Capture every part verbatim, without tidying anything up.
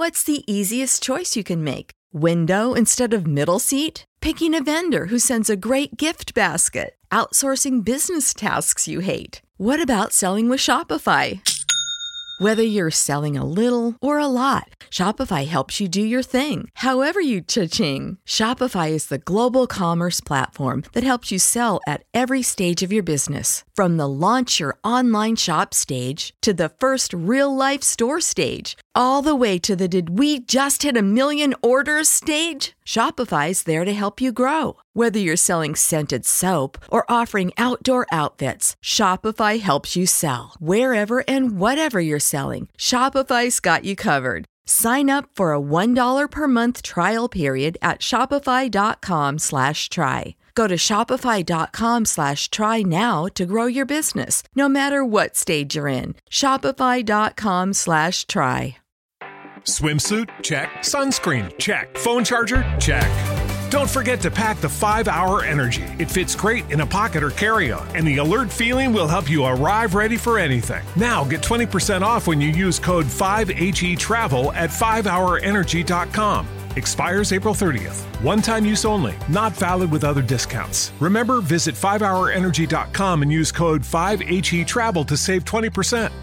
What's the easiest choice you can make? Window instead of middle seat? Picking a vendor who sends a great gift basket? Outsourcing business tasks you hate? What about selling with Shopify? Whether you're selling a little or a lot, Shopify helps you do your thing, however you cha-ching. Shopify is the global commerce platform that helps you sell at every stage of your business. From the launch your online shop stage to the first real-life store stage, all the way to the did we just hit a million orders stage. Shopify's there to help you grow. Whether you're selling scented soap or offering outdoor outfits, Shopify helps you sell. Wherever and whatever you're selling, Shopify's got you covered. Sign up for a one dollar per month trial period at shopify.com slash try. Go to shopify.com slash try now to grow your business, no matter what stage you're in. Shopify.com slash try. Swimsuit? Check. Sunscreen? Check. Phone charger? Check. Don't forget to pack the five hour Energy. It fits great in a pocket or carry-on, and the alert feeling will help you arrive ready for anything. Now get twenty percent off when you use code five H E travel at five hour energy dot com. Expires April thirtieth. One-time use only. Not valid with other discounts. Remember, visit five hour energy dot com and use code five H E travel to save twenty percent.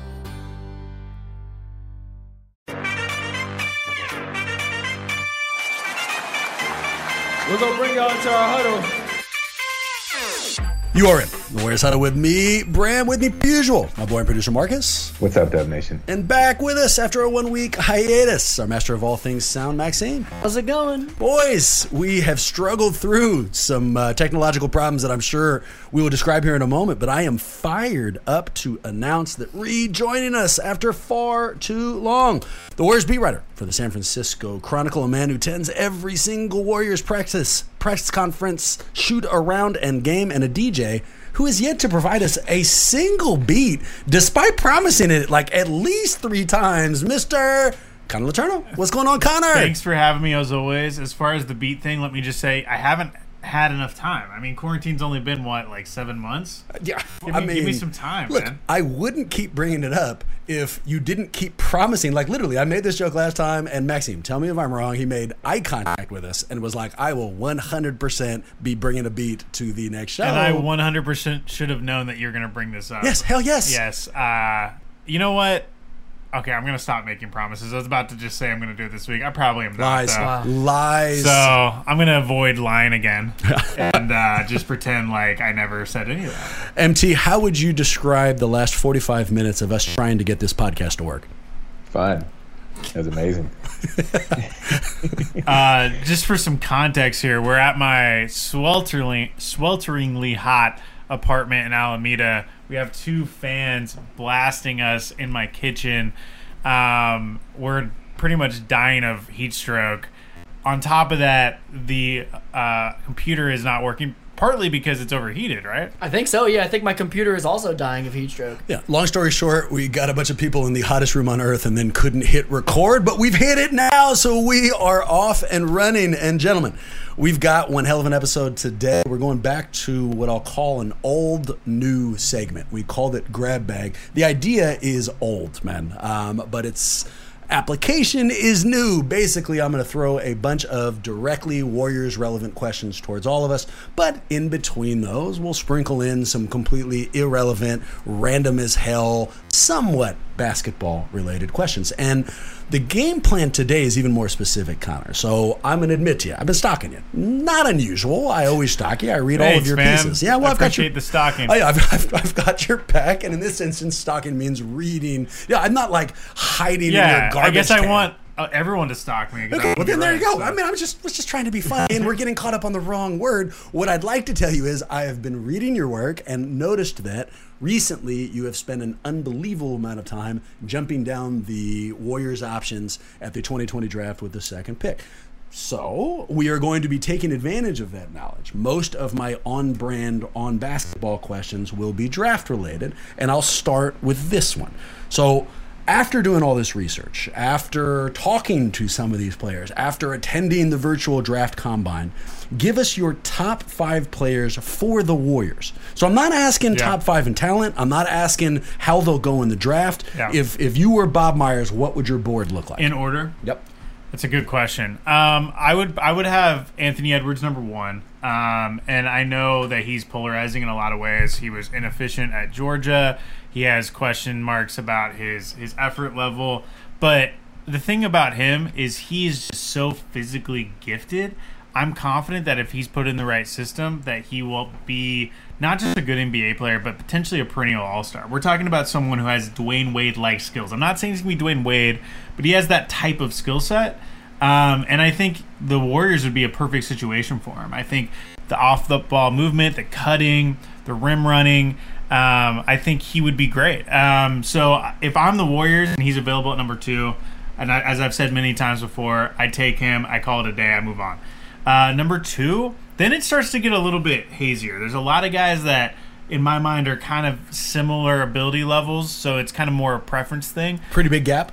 We're going to bring y'all into our huddle. You are in the Warriors Huddle with me, Bram, with me per usual. My boy and producer Marcus. What's up, Dub Nation? And back with us after a one-week hiatus, our master of all things sound, Maxime. How's it going? Boys, we have struggled through some uh, technological problems that I'm sure we will describe here in a moment, but I am fired up to announce that rejoining us after far too long, the Warriors beat writer for the San Francisco Chronicle, a man who attends every single Warriors practice, press conference, shoot around, and game, and a D J who is yet to provide us a single beat, despite promising it like at least three times, Mister Connor Letourneau. What's going on, Connor? Thanks for having me, as always. As far as the beat thing, let me just say I haven't had enough time. I mean, quarantine's only been, what, like seven months? Yeah, give me, I mean, give me some time, look, man. I wouldn't keep bringing it up if you didn't keep promising. Like, literally, I made this joke last time, and Maxime, tell me if I'm wrong, he made eye contact with us and was like, I will one hundred percent be bringing a beat to the next show. And I one hundred percent should have known that you're going to bring this up. Yes, hell yes. Yes. Uh, you know what? Okay, I'm going to stop making promises. I was about to just say I'm going to do it this week. I probably am not. Lies. Though. Wow. Lies. So I'm going to avoid lying again and uh, just pretend like I never said any of that. M T, how would you describe the last forty-five minutes of us trying to get this podcast to work? Fun. That was amazing. uh, just for some context here, we're at my swelteringly, swelteringly hot apartment in Alameda. We have two fans blasting us in my kitchen. Um, we're pretty much dying of heat stroke. On top of that, the uh, computer is not working, partly because it's overheated, right? I think so, yeah. I think my computer is also dying of heat stroke. Yeah, long story short, we got a bunch of people in the hottest room on earth and then couldn't hit record, but we've hit it now, so we are off and running. And gentlemen, we've got one hell of an episode today. We're going back to what I'll call an old new segment. We called it Grab Bag. The idea is old, man, um, but its application is new. Basically, I'm going to throw a bunch of directly Warriors relevant questions towards all of us, but in between those, we'll sprinkle in some completely irrelevant, random as hell, somewhat basketball related questions. And the game plan today is even more specific, Connor. So I'm going to admit to you, I've been stalking you. Not unusual. I always stalk you. I read Thanks, all of your man. pieces. Yeah, well, I I've got appreciate your, the stalking. I, I've, I've, I've got your back, and in this instance, stalking means reading. Yeah, I'm not like hiding yeah, in your garbage I guess can. I want uh, everyone to stalk me. Okay, well then there you go. So. I mean, I was just was just trying to be funny, and we're getting caught up on the wrong word. What I'd like to tell you is I have been reading your work and noticed that recently you have spent an unbelievable amount of time jumping down the Warriors options at the twenty twenty draft with the second pick. So we are going to be taking advantage of that knowledge. Most of my on-brand, on-basketball questions will be draft-related, and I'll start with this one. So After doing all this research, after talking to some of these players, after attending the virtual draft combine, give us your top five players for the Warriors. So I'm not asking Yeah. top five in talent. I'm not asking how they'll go in the draft. Yeah. If if you were Bob Myers, what would your board look like? In order? Yep. That's a good question. Um, I would I would have Anthony Edwards number one, um, and I know that he's polarizing in a lot of ways. He was inefficient at Georgia. He has question marks about his his effort level, but the thing about him is he's just so physically gifted. I'm confident that if he's put in the right system, that he will be not just a good N B A player, but potentially a perennial all-star. We're talking about someone who has Dwayne Wade-like skills. I'm not saying he's going to be Dwayne Wade, but he has that type of skill set. Um, and I think the Warriors would be a perfect situation for him. I think the off-the-ball movement, the cutting, the rim running, um, I think he would be great. Um, so if I'm the Warriors and he's available at number two, and I, as I've said many times before, I take him, I call it a day, I move on. Uh, number two, then it starts to get a little bit hazier. There's a lot of guys that, in my mind, are kind of similar ability levels, so it's kind of more a preference thing. Pretty big gap.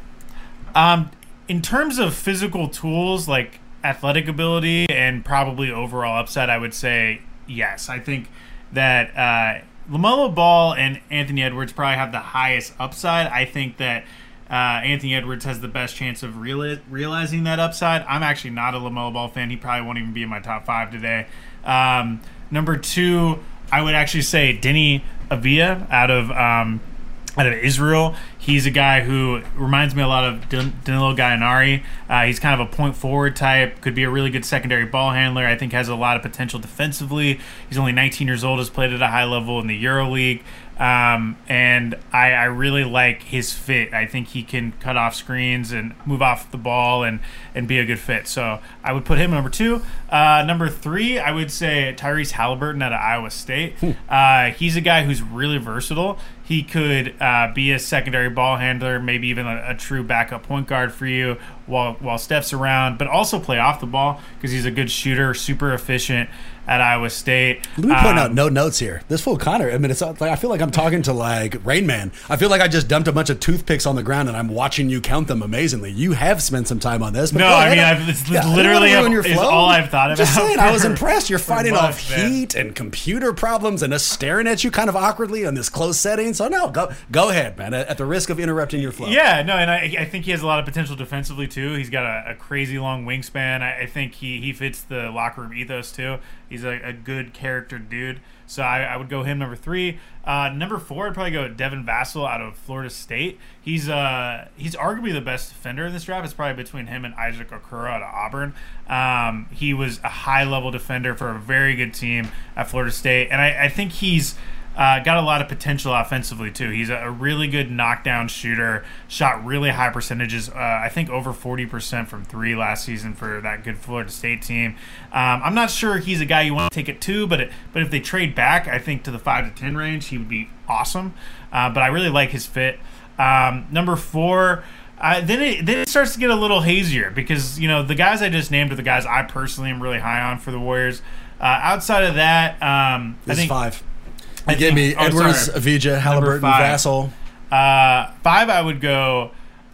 Um, in terms of physical tools, like athletic ability and probably overall upside, I would say yes. I think that uh, LaMelo Ball and Anthony Edwards probably have the highest upside. I think that Uh, Anthony Edwards has the best chance of reali- realizing that upside. I'm actually not a LaMelo Ball fan. He probably won't even be in my top five today. Um, number two, I would actually say Denny Avia out of um, out of Israel. He's a guy who reminds me a lot of Dan- Danilo Gallinari. Uh, he's kind of a point forward type, could be a really good secondary ball handler. I think has a lot of potential defensively. He's only nineteen years old, has played at a high level in the EuroLeague. Um, and I, I really like his fit. I think he can cut off screens and move off the ball and, and be a good fit. So I would put him number two. Uh, number three, I would say Tyrese Halliburton out of Iowa State. Uh, he's a guy who's really versatile. He could uh, be a secondary ball handler, maybe even a, a true backup point guard for you while while Steph's around, but also play off the ball because he's a good shooter, super efficient at Iowa State. Let me point Um, out no notes here. This fool Connor, I mean, it's like I feel like I'm talking to like Rain Man. I feel like I just dumped a bunch of toothpicks on the ground and I'm watching you count them amazingly. You have spent some time on this. But No, go I ahead. mean, I've, it's Yeah, I don't literally wanna ruin your is flow. all I've thought about. Just saying, I was for- impressed. You're for fighting months, off man. heat and computer problems and us staring at you kind of awkwardly in this closed setting. So no, go go ahead, man. At the risk of interrupting your flow. Yeah, no, and I, I think he has a lot of potential defensively too. He's got a, a crazy long wingspan. I, I think he, he fits the locker room ethos too. He's a, a good character dude. So I, I would go him number three. Uh, number four, I'd probably go Devin Vassell out of Florida State. He's uh he's arguably the best defender in this draft. It's probably between him and Isaac Okoro out of Auburn. Um, he was a high level defender for a very good team at Florida State, and I, I think he's Uh, got a lot of potential offensively too. He's a, a really good knockdown shooter. Shot really high percentages. Uh, I think over forty percent from three last season for that good Florida State team. Um, I'm not sure he's a guy you want to take it to, but it, but if they trade back, I think to the five to ten range, he would be awesome. Uh, but I really like his fit. Um, number four. Uh, then it then it starts to get a little hazier because you know the guys I just named are the guys I personally am really high on for the Warriors. Uh, outside of that, um, This I think is five. I You gave me think- oh, Edwards, sorry. Avija, Halliburton, five. Vassell. Uh, five, I would go.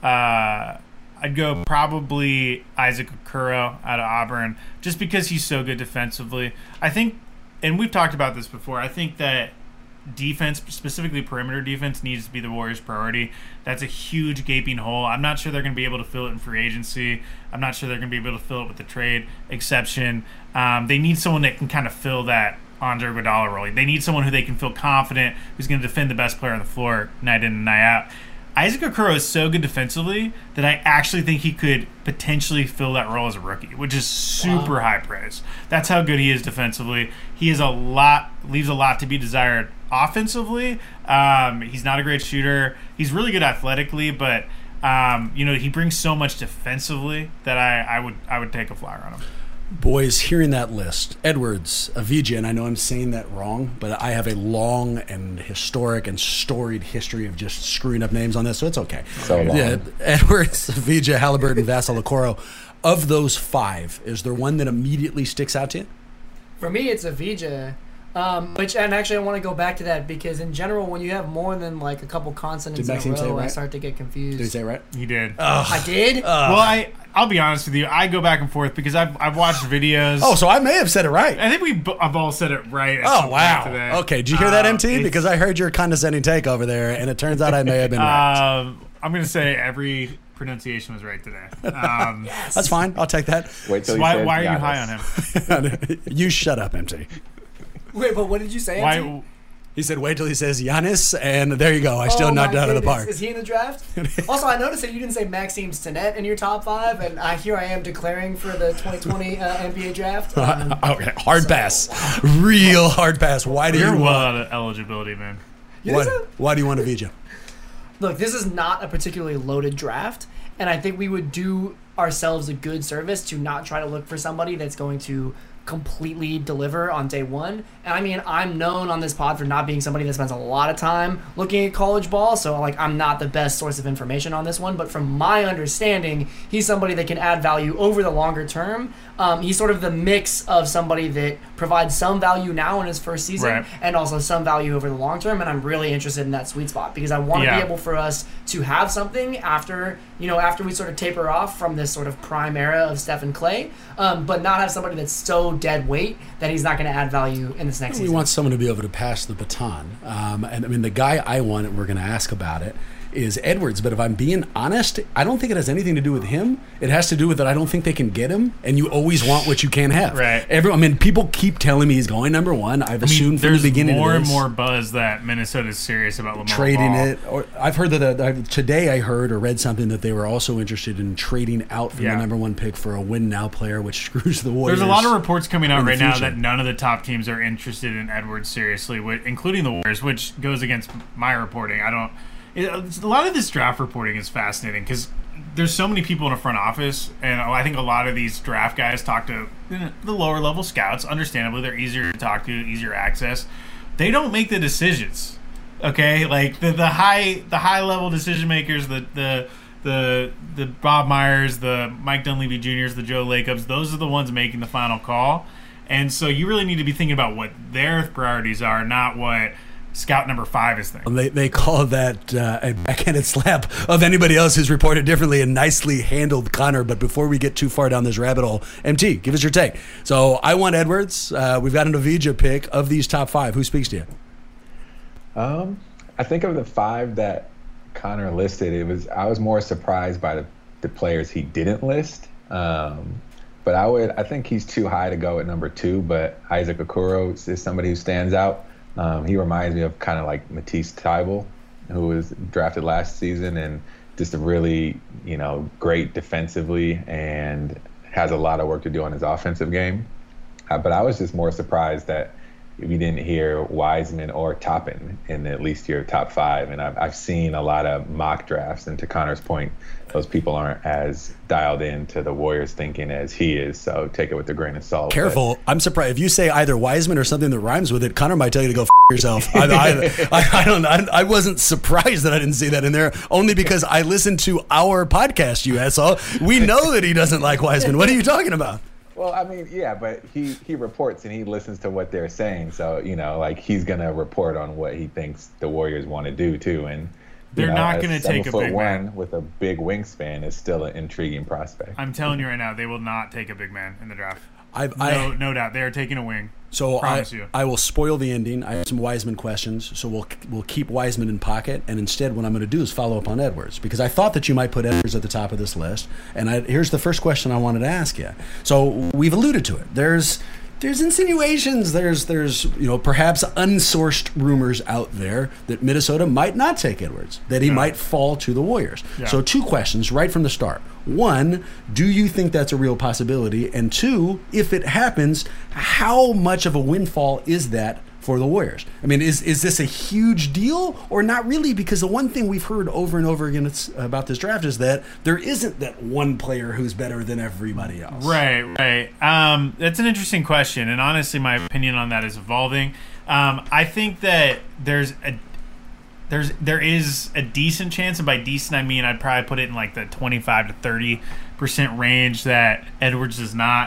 Uh, I'd go probably Isaac Okoro out of Auburn, just because he's so good defensively. I think, and we've talked about this before. I think that defense, specifically perimeter defense, needs to be the Warriors' priority. That's a huge gaping hole. I'm not sure they're going to be able to fill it in free agency. I'm not sure they're going to be able to fill it with the trade exception. Um, they need someone that can kind of fill that Andre Iguodala role. They need someone who they can feel confident, who's going to defend the best player on the floor night in and night out. Isaac Okoro is so good defensively that I actually think he could potentially fill that role as a rookie, which is super high praise. That's how good he is defensively. He is a lot, leaves a lot to be desired offensively. Um, he's not a great shooter. He's really good athletically, but um, you know he brings so much defensively that I, I would I would take a flyer on him. Boys, hearing that list, Edwards, Avija, and I know I'm saying that wrong, but I have a long and historic and storied history of just screwing up names on this, so it's okay. So long. Yeah, Edwards, Avija, Halliburton, Vassell, Okoro. Of those five, is there one that immediately sticks out to you? For me, it's Avija. Um, which and actually I want to go back to that because in general, when you have more than like a couple consonants Did in Maxime a say it row, I right? start to get confused. Did he say it right? He did. I did. well, I I'll be honest with you. I go back and forth because I've I've watched videos. Oh, so I may have said it right. I think we b- I've all said it right. At some Oh, point wow. today. Okay, did you hear that, Um, M T? it's- Because I heard your condescending take over there, and it turns out I may have been right. Um, I'm gonna say every pronunciation was right today. Um, That's fine. I'll take that. Wait till he why says why are you Giannis. high on him? You shut up, M T. Wait, but what did you say? Anthony? Why? He said, wait till he says Giannis, and there you go. I still Oh, knocked it my out of the goodness. park. Is he in the draft? Also, I noticed that you didn't say Maxime Stinnett in your top five, and I here I am declaring for the twenty twenty uh, N B A draft. Um, Okay, hard pass. Real hard pass. Why do You're you well want out of eligibility, man. you why, think so? why do you want a Vija? Look, this is not a particularly loaded draft, and I think we would do ourselves a good service to not try to look for somebody that's going to completely deliver on day one. And I mean, I'm known on this pod for not being somebody that spends a lot of time looking at college ball, so like I'm not the best source of information on this one, but from my understanding, he's somebody that can add value over the longer term. Um, he's sort of the mix of somebody that provides some value now in his first season Right. and also some value over the long term, and I'm really interested in that sweet spot because I want to Yeah. be able for us to have something after, you know, after we sort of taper off from this sort of prime era of Steph and Clay, um, but not have somebody that's so dead weight that he's not going to add value in this next We season. want someone to be able to pass the baton. Um, and I mean, the guy I want, and we're going to ask about it, is Edwards. But if I'm being honest, I don't think it has anything to do with him. It has to do with that I don't think they can get him, and you always want what you can't have. Right. Every, I mean, people keep telling me he's going number one. I've I mean, assumed from there's the beginning more of and this, more buzz that Minnesota's serious about Lamar trading Ball. it. Or I've heard that uh, today I heard or read something that they were also interested in trading out from Yeah. the number one pick for a win now player, which screws the Warriors. There's a lot of reports coming out in the right now future. that none of the top teams are interested in Edwards seriously, wi- including the Warriors, which goes against my reporting. I don't. It, it's- a lot of this draft reporting is fascinating because there's so many people in a front office, and I think a lot of these draft guys talk to the lower level scouts. Understandably, they're easier to talk to, easier access. They don't make the decisions. Okay, like the the high the high level decision makers, the the the the Bob Myers, the Mike Dunleavy Juniors, the Joe Lacobs, those are the ones making the final call. And so you really need to be thinking about what their priorities are, not what scout number five is thinking. They, they call that uh, a backhanded slap of anybody else who's reported differently and nicely handled Connor. But before we get too far down this rabbit hole, M T, give us your take. So I want Edwards. Uh, we've got an Avija pick of these top five. Who speaks to you? Um, I think of the five that Connor listed, it was I was more surprised by the, the players he didn't list. Um, but I would I think he's too high to go at number two. But Isaac Okoro is somebody who stands out. Um, he reminds me of kind of like Matisse Thybulle, who was drafted last season and just a really you know great defensively and has a lot of work to do on his offensive game. Uh, but I was just more surprised that we didn't hear Wiseman or Toppin in at least your top five. And I've, I've seen a lot of mock drafts, and to Connor's point, those people aren't as dialed into the Warriors thinking as he is. So take it with a grain of salt. Careful. I'm surprised. If you say either Wiseman or something that rhymes with it, Connor might tell you to go f- yourself. I, I, I, I don't I, I wasn't surprised that I didn't see that in there, only because I listened to our podcast, you asshole. We know that he doesn't like Wiseman. What are you talking about? Well, I mean, yeah, but he, he reports and he listens to what they're saying. So, you know, like he's going to report on what he thinks the Warriors want to do, too. And They're you know, not a gonna take a seven foot big one man. with a big wingspan is still an intriguing prospect. I'm telling you right now, they will not take a big man in the draft. I've, No, I, no doubt. They are taking a wing. So I, Promise you. I will spoil the ending. I have some Wiseman questions, so we'll we'll keep Wiseman in pocket, and instead what I'm going to do is follow up on Edwards, because I thought that you might put Edwards at the top of this list. And I, here's the first question I wanted to ask you. So we've alluded to it. There's there's insinuations. There's there's you know perhaps unsourced rumors out there that Minnesota might not take Edwards, that he Yeah. might fall to the Warriors. Yeah. So two questions right from the start. One, do you think that's a real possibility? And two, if it happens, how much of a windfall is that for the Warriors? I mean, is is this a huge deal or not really? Because the one thing we've heard over and over again it's, about this draft is that there isn't that one player who's better than everybody else. Right, right. Um, that's an interesting question, and honestly, my opinion on that is evolving. Um, I think that there's a there's there is a decent chance, and by decent I mean I'd probably put it in like the twenty-five to thirty percent range that Edwards does not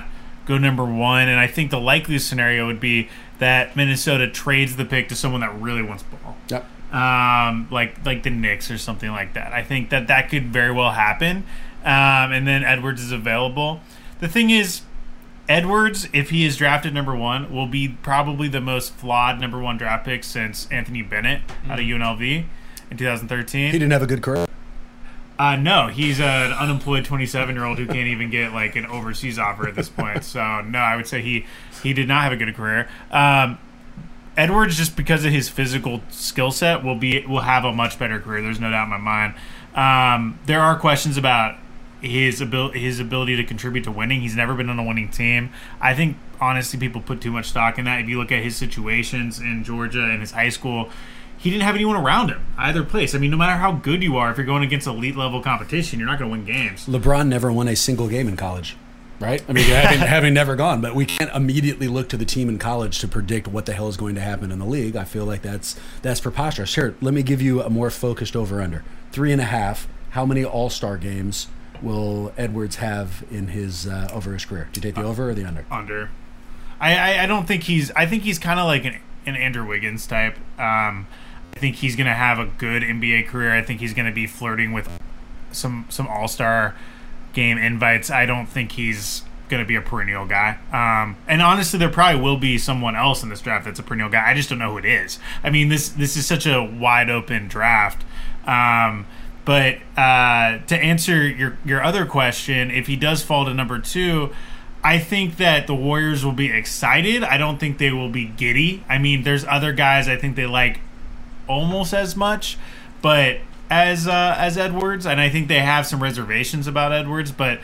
go number one. And I think the likeliest scenario would be that Minnesota trades the pick to someone that really wants ball. Yep. Um, like like the Knicks or something like that. I think that that could very well happen. Um, and then Edwards is available. The thing is, Edwards, if he is drafted number one, will be probably the most flawed number one draft pick since Anthony Bennett mm-hmm. out of U N L V in two thousand thirteen. He didn't have a good career? Uh, no, he's an unemployed twenty-seven-year-old who can't even get like an overseas offer at this point. So, no, I would say he, he did not have a good career. Um, Edwards, just because of his physical skill set, will be will have a much better career. There's no doubt in my mind. Um, there are questions about his ability his ability to contribute to winning. He's never been on a winning team. I think, honestly, people put too much stock in that. If you look at his situations in Georgia and his high school, he didn't have anyone around him either place. I mean, no matter how good you are, if you're going against elite level competition, you're not going to win games. LeBron never won a single game in college, right? I mean, having, having never gone, but we can't immediately look to the team in college to predict what the hell is going to happen in the league. I feel like that's that's preposterous. Here, let me give you a more focused over-under. Three and a half. How many All-Star games will Edwards have in his uh, over his career? Do you take the over or the under? Under. I, I, I don't think he's. I think he's kind of like an, an Andrew Wiggins type. Um, I think he's going to have a good N B A career. I think he's going to be flirting with some some All-Star game invites. I don't think he's going to be a perennial guy. Um, and honestly, there probably will be someone else in this draft that's a perennial guy. I just don't know who it is. I mean, this this is such a wide open draft. Um, but uh, to answer your your other question, if he does fall to number two, I think that the Warriors will be excited. I don't think they will be giddy. I mean, there's other guys I think they like almost as much, but as uh, as Edwards, and I think they have some reservations about Edwards. But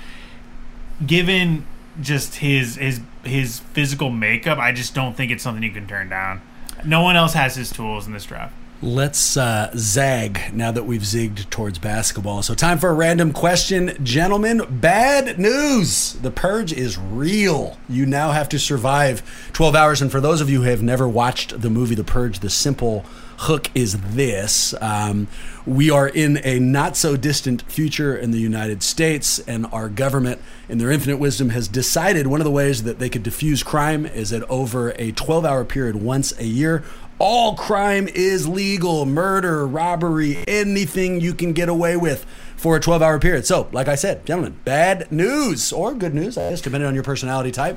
given just his his his physical makeup, I just don't think it's something you can turn down. No one else has his tools in this draft. Let's uh, zag now that we've zigged towards basketball. So time for a random question. Gentlemen, bad news. The Purge is real. You now have to survive twelve hours. And for those of you who have never watched the movie The Purge, the simple hook is this. Um, we are in a not-so-distant future in the United States, and our government, in their infinite wisdom, has decided one of the ways that they could diffuse crime is that over a twelve-hour period once a year, all crime is legal. Murder, robbery, anything you can get away with for a twelve-hour period. So, like I said, gentlemen, bad news, or good news, I guess, depending on your personality type.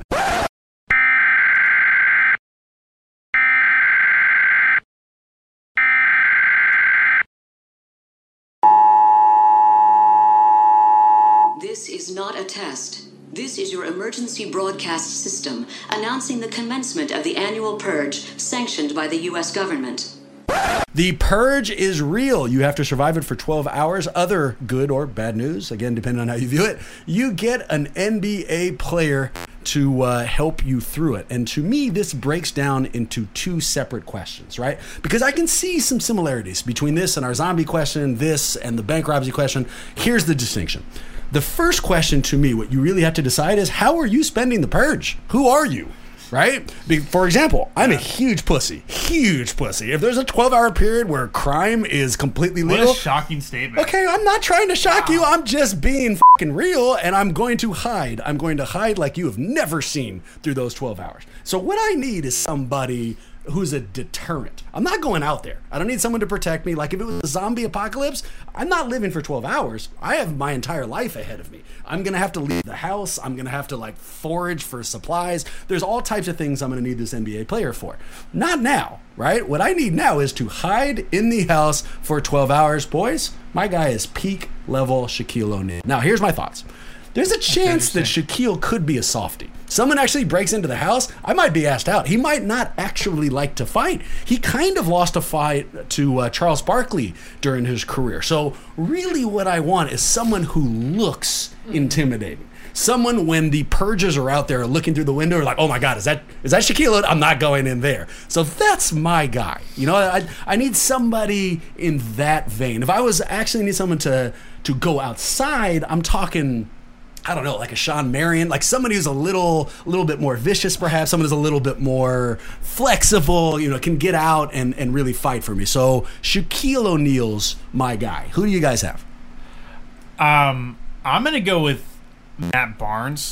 This is not a test. This is your emergency broadcast system announcing the commencement of the annual purge sanctioned by the U S government. The Purge is real. You have to survive it for twelve hours. Other good or bad news, again, depending on how you view it, you get an N B A player to uh, help you through it. And to me, this breaks down into two separate questions, right? Because I can see some similarities between this and our zombie question, this and the bank robbery question. Here's the distinction. The first question to me, what you really have to decide is, how are you spending the Purge? Who are you? Right? For example, I'm a huge pussy. Huge pussy. If there's a twelve-hour period where crime is completely legal... What a shocking statement. Okay, I'm not trying to shock wow. you. I'm just being fucking real, and I'm going to hide. I'm going to hide like you have never seen through those twelve hours. So what I need is somebody who's a deterrent. I'm not going out there. I don't need someone to protect me. Like if it was a zombie apocalypse, I'm not living for twelve hours. I have my entire life ahead of me. I'm going to have to leave the house. I'm going to have to like forage for supplies. There's all types of things I'm going to need this N B A player for. Not now, right? What I need now is to hide in the house for twelve hours. Boys, my guy is peak level Shaquille O'Neal. Now, here's my thoughts. There's a chance that Shaquille could be a softie. Someone actually breaks into the house, I might be asked out. He might not actually like to fight. He kind of lost a fight to uh, Charles Barkley during his career. So really what I want is someone who looks intimidating. Someone, when the purges are out there looking through the window, are like, oh my God, is that is that Shaquille? I'm not going in there. So that's my guy. You know, I I need somebody in that vein. If I was actually need someone to to go outside, I'm talking, I don't know, like a Sean Marion, like somebody who's a little, a little bit more vicious, perhaps. Someone who's a little bit more flexible, you know, can get out and, and really fight for me. So Shaquille O'Neal's my guy. Who do you guys have? Um, I'm gonna go with Matt Barnes.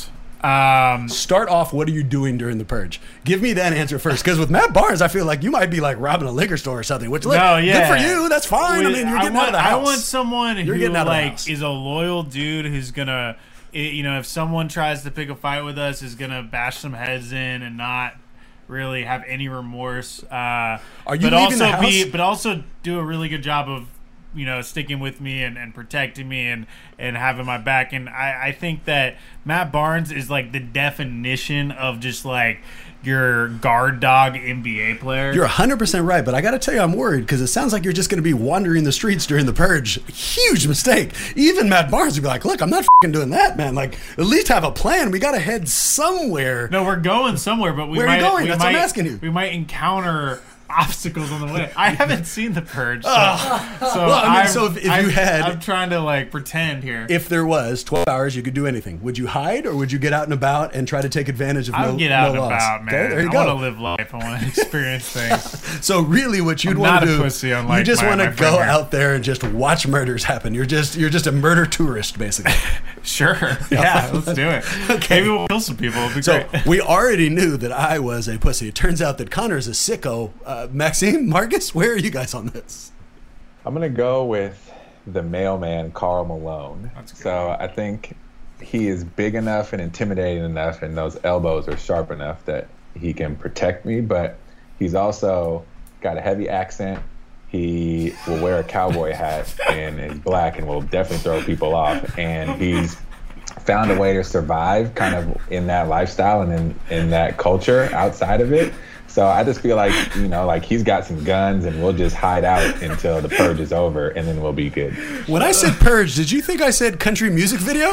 Um, Start off, what are you doing during the purge? Give me that answer first, because with Matt Barnes, I feel like you might be like robbing a liquor store or something. Which, look, no, yeah, good for you. That's fine. I mean, you're I getting want, out of the house. I want someone You're who getting out of the like house. is a loyal dude who's gonna, you know, if someone tries to pick a fight with us, is gonna bash some heads in and not really have any remorse. Uh, Are you but leaving also the house? be, but also do a really good job of, you know, sticking with me and, and protecting me and, and having my back. And I, I think that Matt Barnes is like the definition of just like your guard dog N B A player. You're one hundred percent right, but I got to tell you, I'm worried because it sounds like you're just going to be wandering the streets during the purge. Huge mistake. Even Matt Barnes would be like, look, I'm not f***ing doing that, man. Like, at least have a plan. We got to head somewhere. No, we're going somewhere, but we Where are might, you going? we That's might, what I'm asking you. We might encounter obstacles on the way. I haven't seen the purge, so, so Well, I mean, I'm, so if- if you I'm- had- I'm trying to like pretend here. If there was twelve hours, you could do anything. Would you hide or would you get out and about and try to take advantage of I no, would get out no and laws? about, man. Okay, there you I go. want to live life. I want to experience things. So really, what you'd I'm want not to a do, pussy, unlike you just my- want to my friend go here. out there and just watch murders happen. You're just you're just a murder tourist, basically. Sure. Yeah, let's do it. Okay. Maybe we'll kill some people. It'll be So great. we already knew that I was a pussy. It turns out that Connor's a sicko. Uh, Maxime, Marcus, where are you guys on this? I'm gonna go with the mailman, Karl Malone. That's a good So I think he is big enough and intimidating enough, and those elbows are sharp enough that he can protect me. But he's also got a heavy accent. He will wear a cowboy hat and is black and will definitely throw people off. And he's found a way to survive kind of in that lifestyle and in, in that culture outside of it. So I just feel like, you know, like he's got some guns and we'll just hide out until the purge is over and then we'll be good. When I said purge, did you think I said country music video?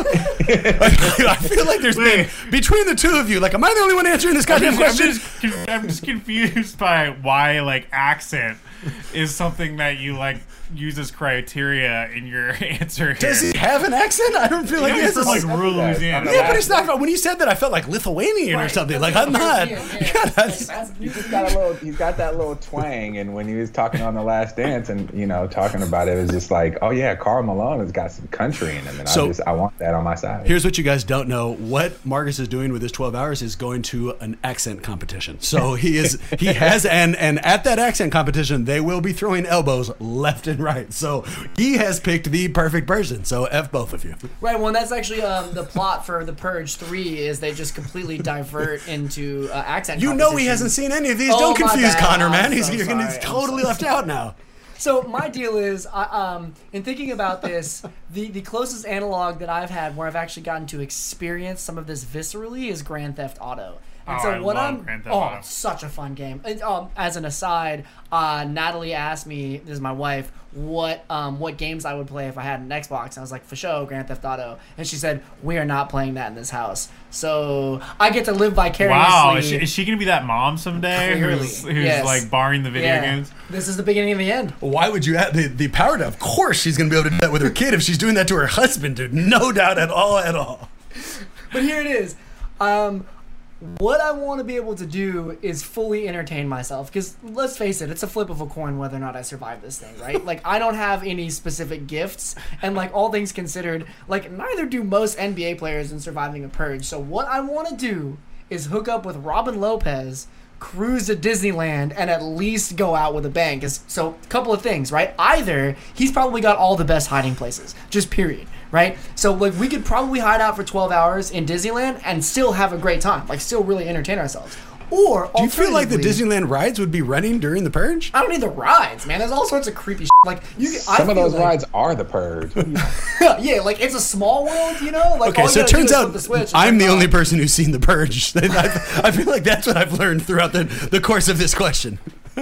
I feel like there's been, between the two of you, like, am I the only one answering this I'm goddamn just, I'm, question? just, I'm just confused by why like accent is something that you like use as criteria in your answer here. Does he have an accent? I don't feel like Yeah, he he's has from a like rural Louisiana. Yeah, but it's not. When you said that, I felt like Lithuanian or Right. something. Like I'm not. Yeah, God, yeah. that's- He's just got a little, he's got that little twang, and when he was talking on The Last Dance and, you know, talking about it, it was just like, oh yeah, Karl Malone has got some country in him, and So- I just, I want that on my side. Here's what you guys don't know. What Marcus is doing with his twelve hours is going to an accent competition. So he is he has and and at that accent competition they will be throwing elbows left and right. So he has picked the perfect person. So F both of you. Right, well, that's actually um, the plot for The Purge three is they just completely divert into uh, accent You know he competition. hasn't seen any of these. Oh, Don't my confuse bad. Connor, I'm man. He's, so you're gonna, sorry. he's I'm totally so left out now. So my deal is, I, um, in thinking about this, the, the closest analog that I've had where I've actually gotten to experience some of this viscerally is Grand Theft Auto. And Oh, so I what love I'm, Grand Theft oh, Auto. it's such a fun game. And, um, as an aside, uh, Natalie asked me, this is my wife, what um, what games I would play if I had an Xbox. And I was like, for sure, Grand Theft Auto. And she said, we are not playing that in this house. So I get to live vicariously. Wow, is she, is she gonna be that mom someday Clearly, who's, who's yes. like barring the video Yeah. games? This is the beginning of the end. Why would you have the, the power to? Of course she's going to be able to do that with her kid if she's doing that to her husband, dude. No doubt at all, at all. But here it is. Um, what I want to be able to do is fully entertain myself. Because let's face it, it's a flip of a coin whether or not I survive this thing, right? Like, I don't have any specific gifts. And, like, all things considered, like, neither do most N B A players in surviving a purge. So what I want to do is hook up with Robin Lopez, cruise to Disneyland, and at least go out with a bang. 'Cause- so a couple of things, right? Either he's probably got all the best hiding places, just period, right? So like we could probably hide out for twelve hours in Disneyland and still have a great time, like still really entertain ourselves. Or Do you feel like the alternatively- Disneyland rides would be running during the purge? I don't need the rides, man. There's all sorts of creepy shit. Like you, I Some of feel those like, rides are the purge. yeah, like it's a small world, you know. Like Okay, all you so it gotta do turns is out flip the switch and I'm turn the it only on. person who's seen The Purge. I, I feel like that's what I've learned throughout the, the course of this question.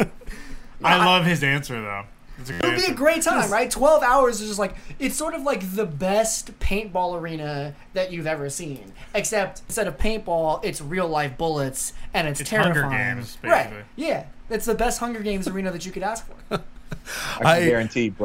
I love his answer though. It's a good It would be a answer. great time, right? twelve hours is just like, it's sort of like the best paintball arena that you've ever seen. Except instead of paintball, it's real life bullets and it's, It's Hunger terrifying. Games, right. basically. Yeah. It's the best Hunger Games arena that you could ask for. I can I- guarantee Bram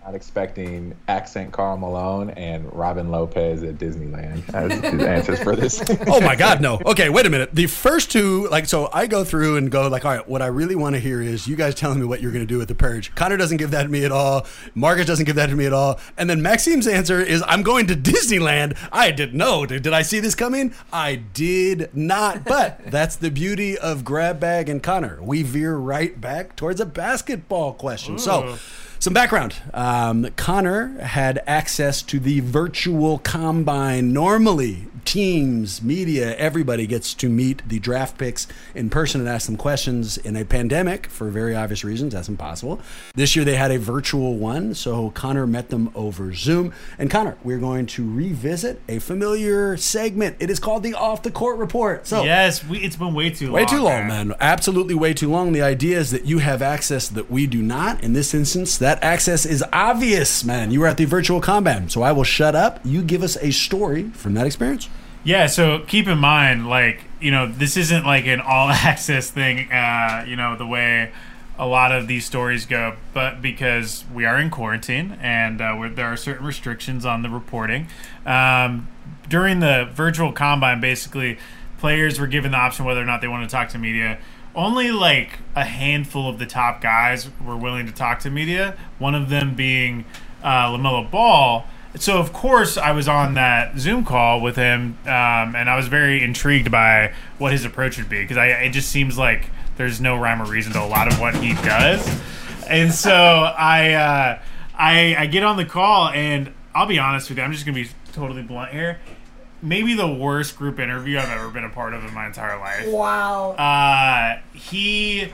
not expecting accent Karl Malone and Robin Lopez at Disneyland as his answers for this. Oh my God, no. Okay, wait a minute. The first two, like, so I go through and go like, all right, what I really want to hear is you guys telling me what you're going to do with the purge. Connor doesn't give that to me at all. Marcus doesn't give that to me at all. And then Maxime's answer is, I'm going to Disneyland. I didn't know. Did, did I see this coming? I did not. But that's the beauty of Grab Bag and Connor. We veer right back towards a basketball question. Ooh. So, some background. Um, Connor had access to the virtual combine. Normally, teams, media, everybody gets to meet the draft picks in person and ask them questions. In a pandemic, for very obvious reasons, that's impossible. This year they had a virtual one, so Connor met them over Zoom. And Connor, we're going to revisit a familiar segment. It is called the Off the Court Report. So yes, we, it's been way too long. Way too long, man. man. Absolutely way too long. The idea is that you have access that we do not. In this instance, that access is obvious, man. You were at the virtual combine, so I will shut up. You give us a story from that experience. Yeah, so keep in mind, like, you know, this isn't like an all-access thing, uh, you know, the way a lot of these stories go, but because we are in quarantine and uh, we're, there are certain restrictions on the reporting. Um, during the virtual combine, basically, players were given the option whether or not they want to talk to media. Only like a handful of the top guys were willing to talk to media, one of them being uh, LaMelo Ball. So, of course, I was on that Zoom call with him, um, and I was very intrigued by what his approach would be, because it just seems like there's no rhyme or reason to a lot of what he does. And so I, uh, I, I get on the call, and I'll be honest with you, I'm just going to be totally blunt here. Maybe the worst group interview I've ever been a part of in my entire life. Wow. Uh, he,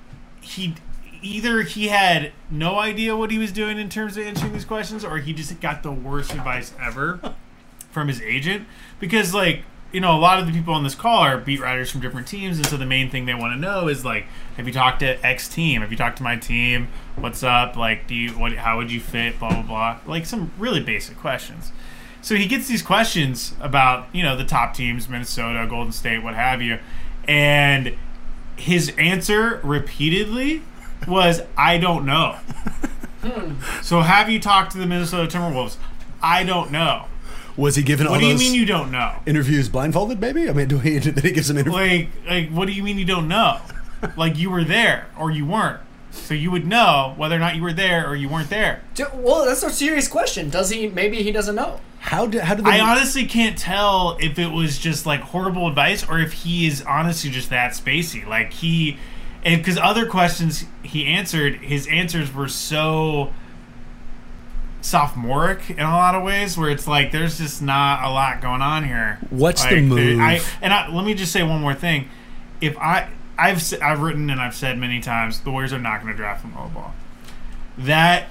he, either he had no idea what he was doing in terms of answering these questions, or he just got the worst advice ever from his agent. Because, like, you know, a lot of the people on this call are beat writers from different teams, and so the main thing they want to know is, like, have you talked to X team? Have you talked to my team? What's up? Like, do you what? How would you fit? Blah blah blah. Like some really basic questions. So he gets these questions about, you know, the top teams, Minnesota, Golden State, what have you. And his answer repeatedly was, I don't know. So have you talked to the Minnesota Timberwolves? I don't know. Was he given all What do you those mean you don't know? interviews blindfolded, maybe? I mean, do he, did he give some interviews? Like, like, what do you mean you don't know? Like, you were there or you weren't. So you would know whether or not you were there or you weren't there. Well, that's a serious question. Does he? Maybe he doesn't know. How did? How did? They... I honestly can't tell if it was just like horrible advice or if he is honestly just that spacey. Like he, and because other questions he answered, his answers were so sophomoric in a lot of ways, where it's like there's just not a lot going on here. What's like, the move? I, and I, let me just say one more thing. If I, I've I've written and I've said many times, the Warriors are not going to draft LaMelo Ball. That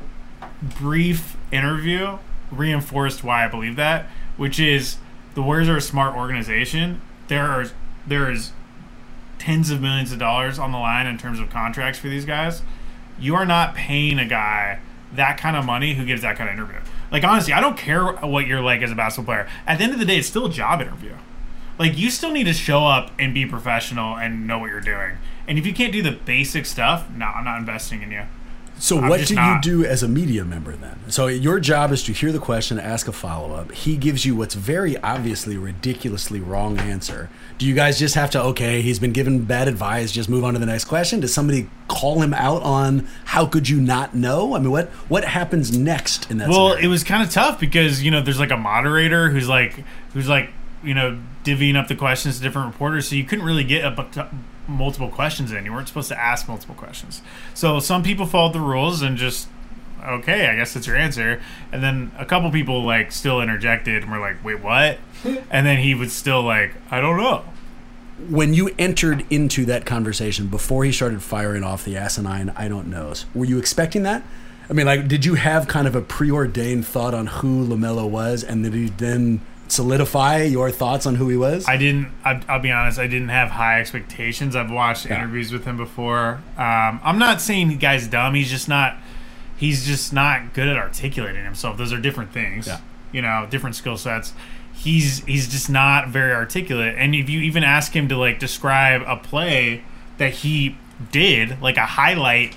brief interview reinforced why I believe that, which is the Warriors are a smart organization. There are there is tens of millions of dollars on the line in terms of contracts for these guys. You are not paying a guy that kind of money who gives that kind of interview. Like, honestly, I don't care what you're like as a basketball player. At the end of the day, it's still a job interview. Like, you still need to show up and be professional and know what you're doing. And if you can't do the basic stuff, no, I'm not investing in you. So I'm what do not. you do as a media member then? So your job is to hear the question, ask a follow-up. He gives you what's very obviously ridiculously wrong answer. Do you guys just have to, okay, he's been given bad advice, just move on to the next question? Does somebody call him out on how could you not know? I mean, what what happens next in that Well, scenario? it was kind of tough because, you know, there's like a moderator who's like, who's like, you know, divvying up the questions to different reporters, so you couldn't really get a multiple questions in. You weren't supposed to ask multiple questions. So some people followed the rules and just, okay, I guess that's your answer. And then a couple people like still interjected and were like, wait, what? And then he was still like, I don't know. When you entered into that conversation before he started firing off the asinine I don't knows, were you expecting that? I mean, like, did you have kind of a preordained thought on who LaMelo was, and did he then solidify your thoughts on who he was? I didn't. I, I'll be honest. I didn't have high expectations. I've watched Yeah. interviews with him before. Um, I'm not saying the guy's dumb. He's just not. He's just not good at articulating himself. Those are different things. Yeah. You know, different skill sets. He's he's just not very articulate. And if you even ask him to like describe a play that he did, like a highlight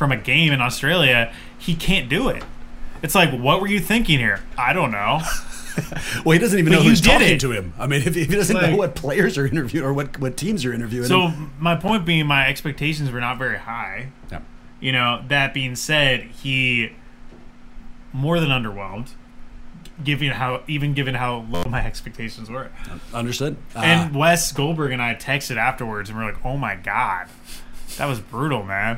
from a game in Australia, he can't do it. It's like, what were you thinking here? I don't know. Well, he doesn't even But know you who's did talking it. to him. I mean, if, if he doesn't Like- know what players are interviewing or what, what teams are interviewing. So him. my point being, my expectations were not very high. Yeah. You know, that being said, he more than underwhelmed, given how even given how low my expectations were. Understood. Uh, And Wes Goldberg and I texted afterwards, and we are like, "Oh my god, that was brutal, man."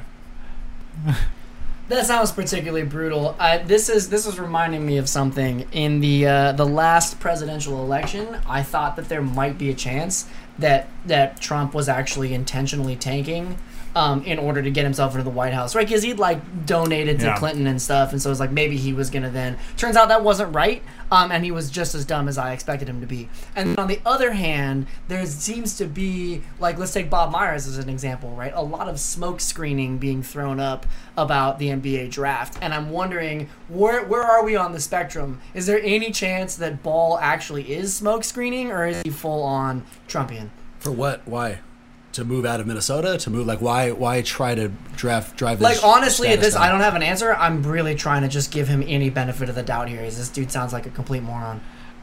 That sounds particularly brutal. I, this is this is reminding me of something in the uh, the last presidential election. I thought that there might be a chance that that Trump was actually intentionally tanking um, in order to get himself into the White House, right? Because he'd like donated to Yeah. Clinton and stuff, and so it's like maybe he was gonna then. Turns out that wasn't right, um, and he was just as dumb as I expected him to be. And then on the other hand, there seems to be like, let's take Bob Myers as an example, right? A lot of smoke screening being thrown up about the N B A draft, and I'm wondering where where are we on the spectrum? Is there any chance that Ball actually is smoke screening, or is he full on Trumpian? for what? Why? To move out of Minnesota? To move like why? Why try to draft drive? Like this honestly, at status this, down? I don't have an answer. I'm really trying to just give him any benefit of the doubt here. Is this dude sounds like a complete moron?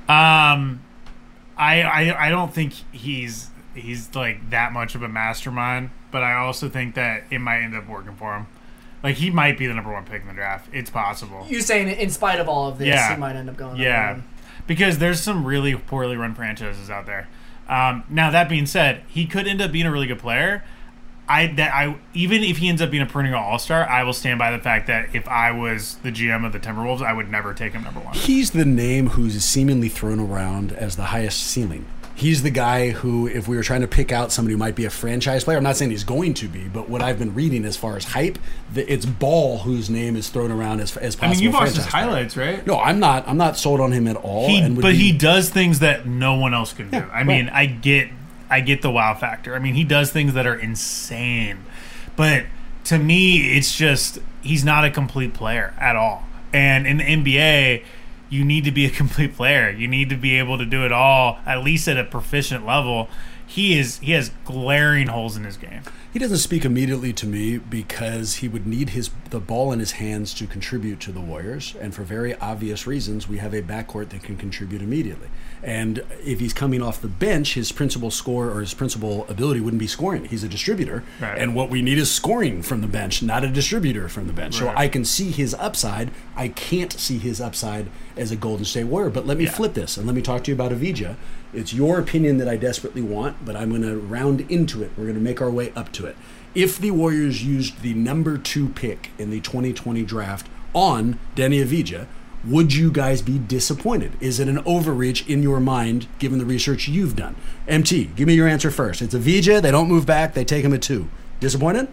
Um, I, I I don't think he's he's like that much of a mastermind, but I also think that it might end up working for him. Like he might be the number one pick in the draft. It's possible. You're saying in spite of all of this, Yeah. he might end up going. number Yeah, one. because there's some really poorly run franchises out there. Um, now that being said, he could end up being a really good player. I that I even if he ends up being a perennial All Star, I will stand by the fact that if I was the G M of the Timberwolves, I would never take him number one. He's the name who's seemingly thrown around as the highest ceiling. He's the guy who, if we were trying to pick out somebody who might be a franchise player, I'm not saying he's going to be, but what I've been reading as far as hype, the, it's Ball whose name is thrown around as as possible. I mean, you've watched his franchise player. highlights, right? No, I'm not. I'm not sold on him at all. He, and would but be- he does things that no one else can do. Yeah, I mean, right. I get, I get the wow factor. I mean, he does things that are insane, but to me, it's just he's not a complete player at all. And in the N B A, you need to be a complete player. You need to be able to do it all, at least at a proficient level. He is. He has glaring holes in his game. He doesn't speak immediately to me because he would need his the ball in his hands to contribute to the Warriors, and for very obvious reasons, we have a backcourt that can contribute immediately. And if he's coming off the bench, his principal score or his principal ability wouldn't be scoring. He's a distributor, Right. and what we need is scoring from the bench, not a distributor from the bench. So Right. I can see his upside. I can't see his upside as a Golden State Warrior. But let me Yeah. flip this, and let me talk to you about Avija. It's your opinion that I desperately want, but I'm going to round into it. We're going to make our way up to it. If the Warriors used the number two pick in the twenty twenty draft on Denny Avija, would you guys be disappointed? Is it an overreach in your mind, given the research you've done? M T, give me your answer first. It's Avija. They don't move back. They take him at two. Disappointed?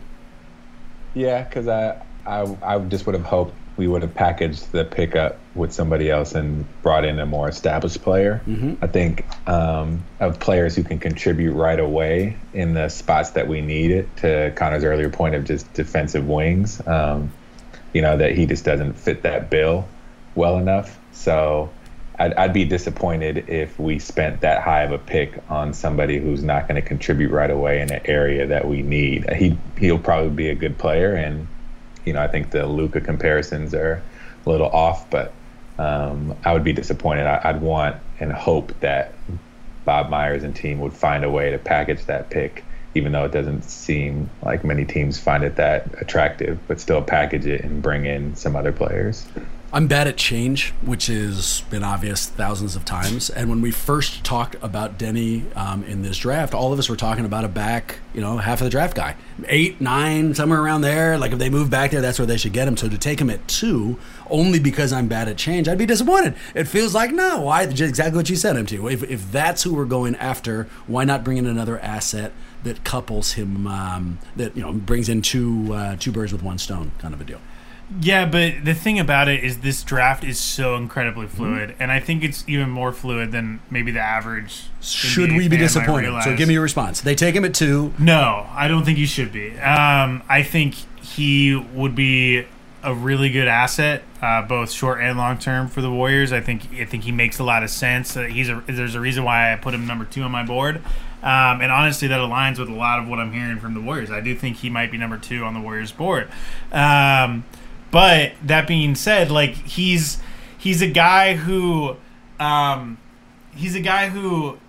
Yeah, because I, I I just would have hoped we would have packaged the pickup with somebody else and brought in a more established player. Mm-hmm. I think um, of players who can contribute right away in the spots that we need it, to Connor's earlier point of just defensive wings, um, you know, that he just doesn't fit that bill well enough. So I'd, I'd be disappointed if we spent that high of a pick on somebody who's not going to contribute right away in an area that we need. He, he'll probably be a good player, and you know, I think the Luka comparisons are a little off, but um, I would be disappointed. I, I'd want and hope that Bob Myers and team would find a way to package that pick, even though it doesn't seem like many teams find it that attractive, but still package it and bring in some other players. I'm bad at change, which has been obvious thousands of times. And when we first talked about Denny um, in this draft, all of us were talking about a back, you know, half of the draft guy. Eight, nine, somewhere around there. Like if they move back there, that's where they should get him. So to take him at two, only because I'm bad at change, I'd be disappointed. It feels like, no, why? Just exactly what you said, M T. If, if that's who we're going after, why not bring in another asset that couples him, um, that, you know, brings in two, uh, two birds with one stone kind of a deal? Yeah, but the thing about it is this draft is so incredibly fluid, mm-hmm. and I think it's even more fluid than maybe the average. Should N B A we be fan might disappointed? realize. So give me your response. They take him at two. No, I don't think you should be. Um, I think he would be a really good asset, uh, both short and long term for the Warriors. I think I think he makes a lot of sense. Uh, he's a, there's a reason why I put him number two on my board, um, and honestly, that aligns with a lot of what I'm hearing from the Warriors. I do think he might be number two on the Warriors board. Um, but that being said, like he's he's a guy who um, he's a guy who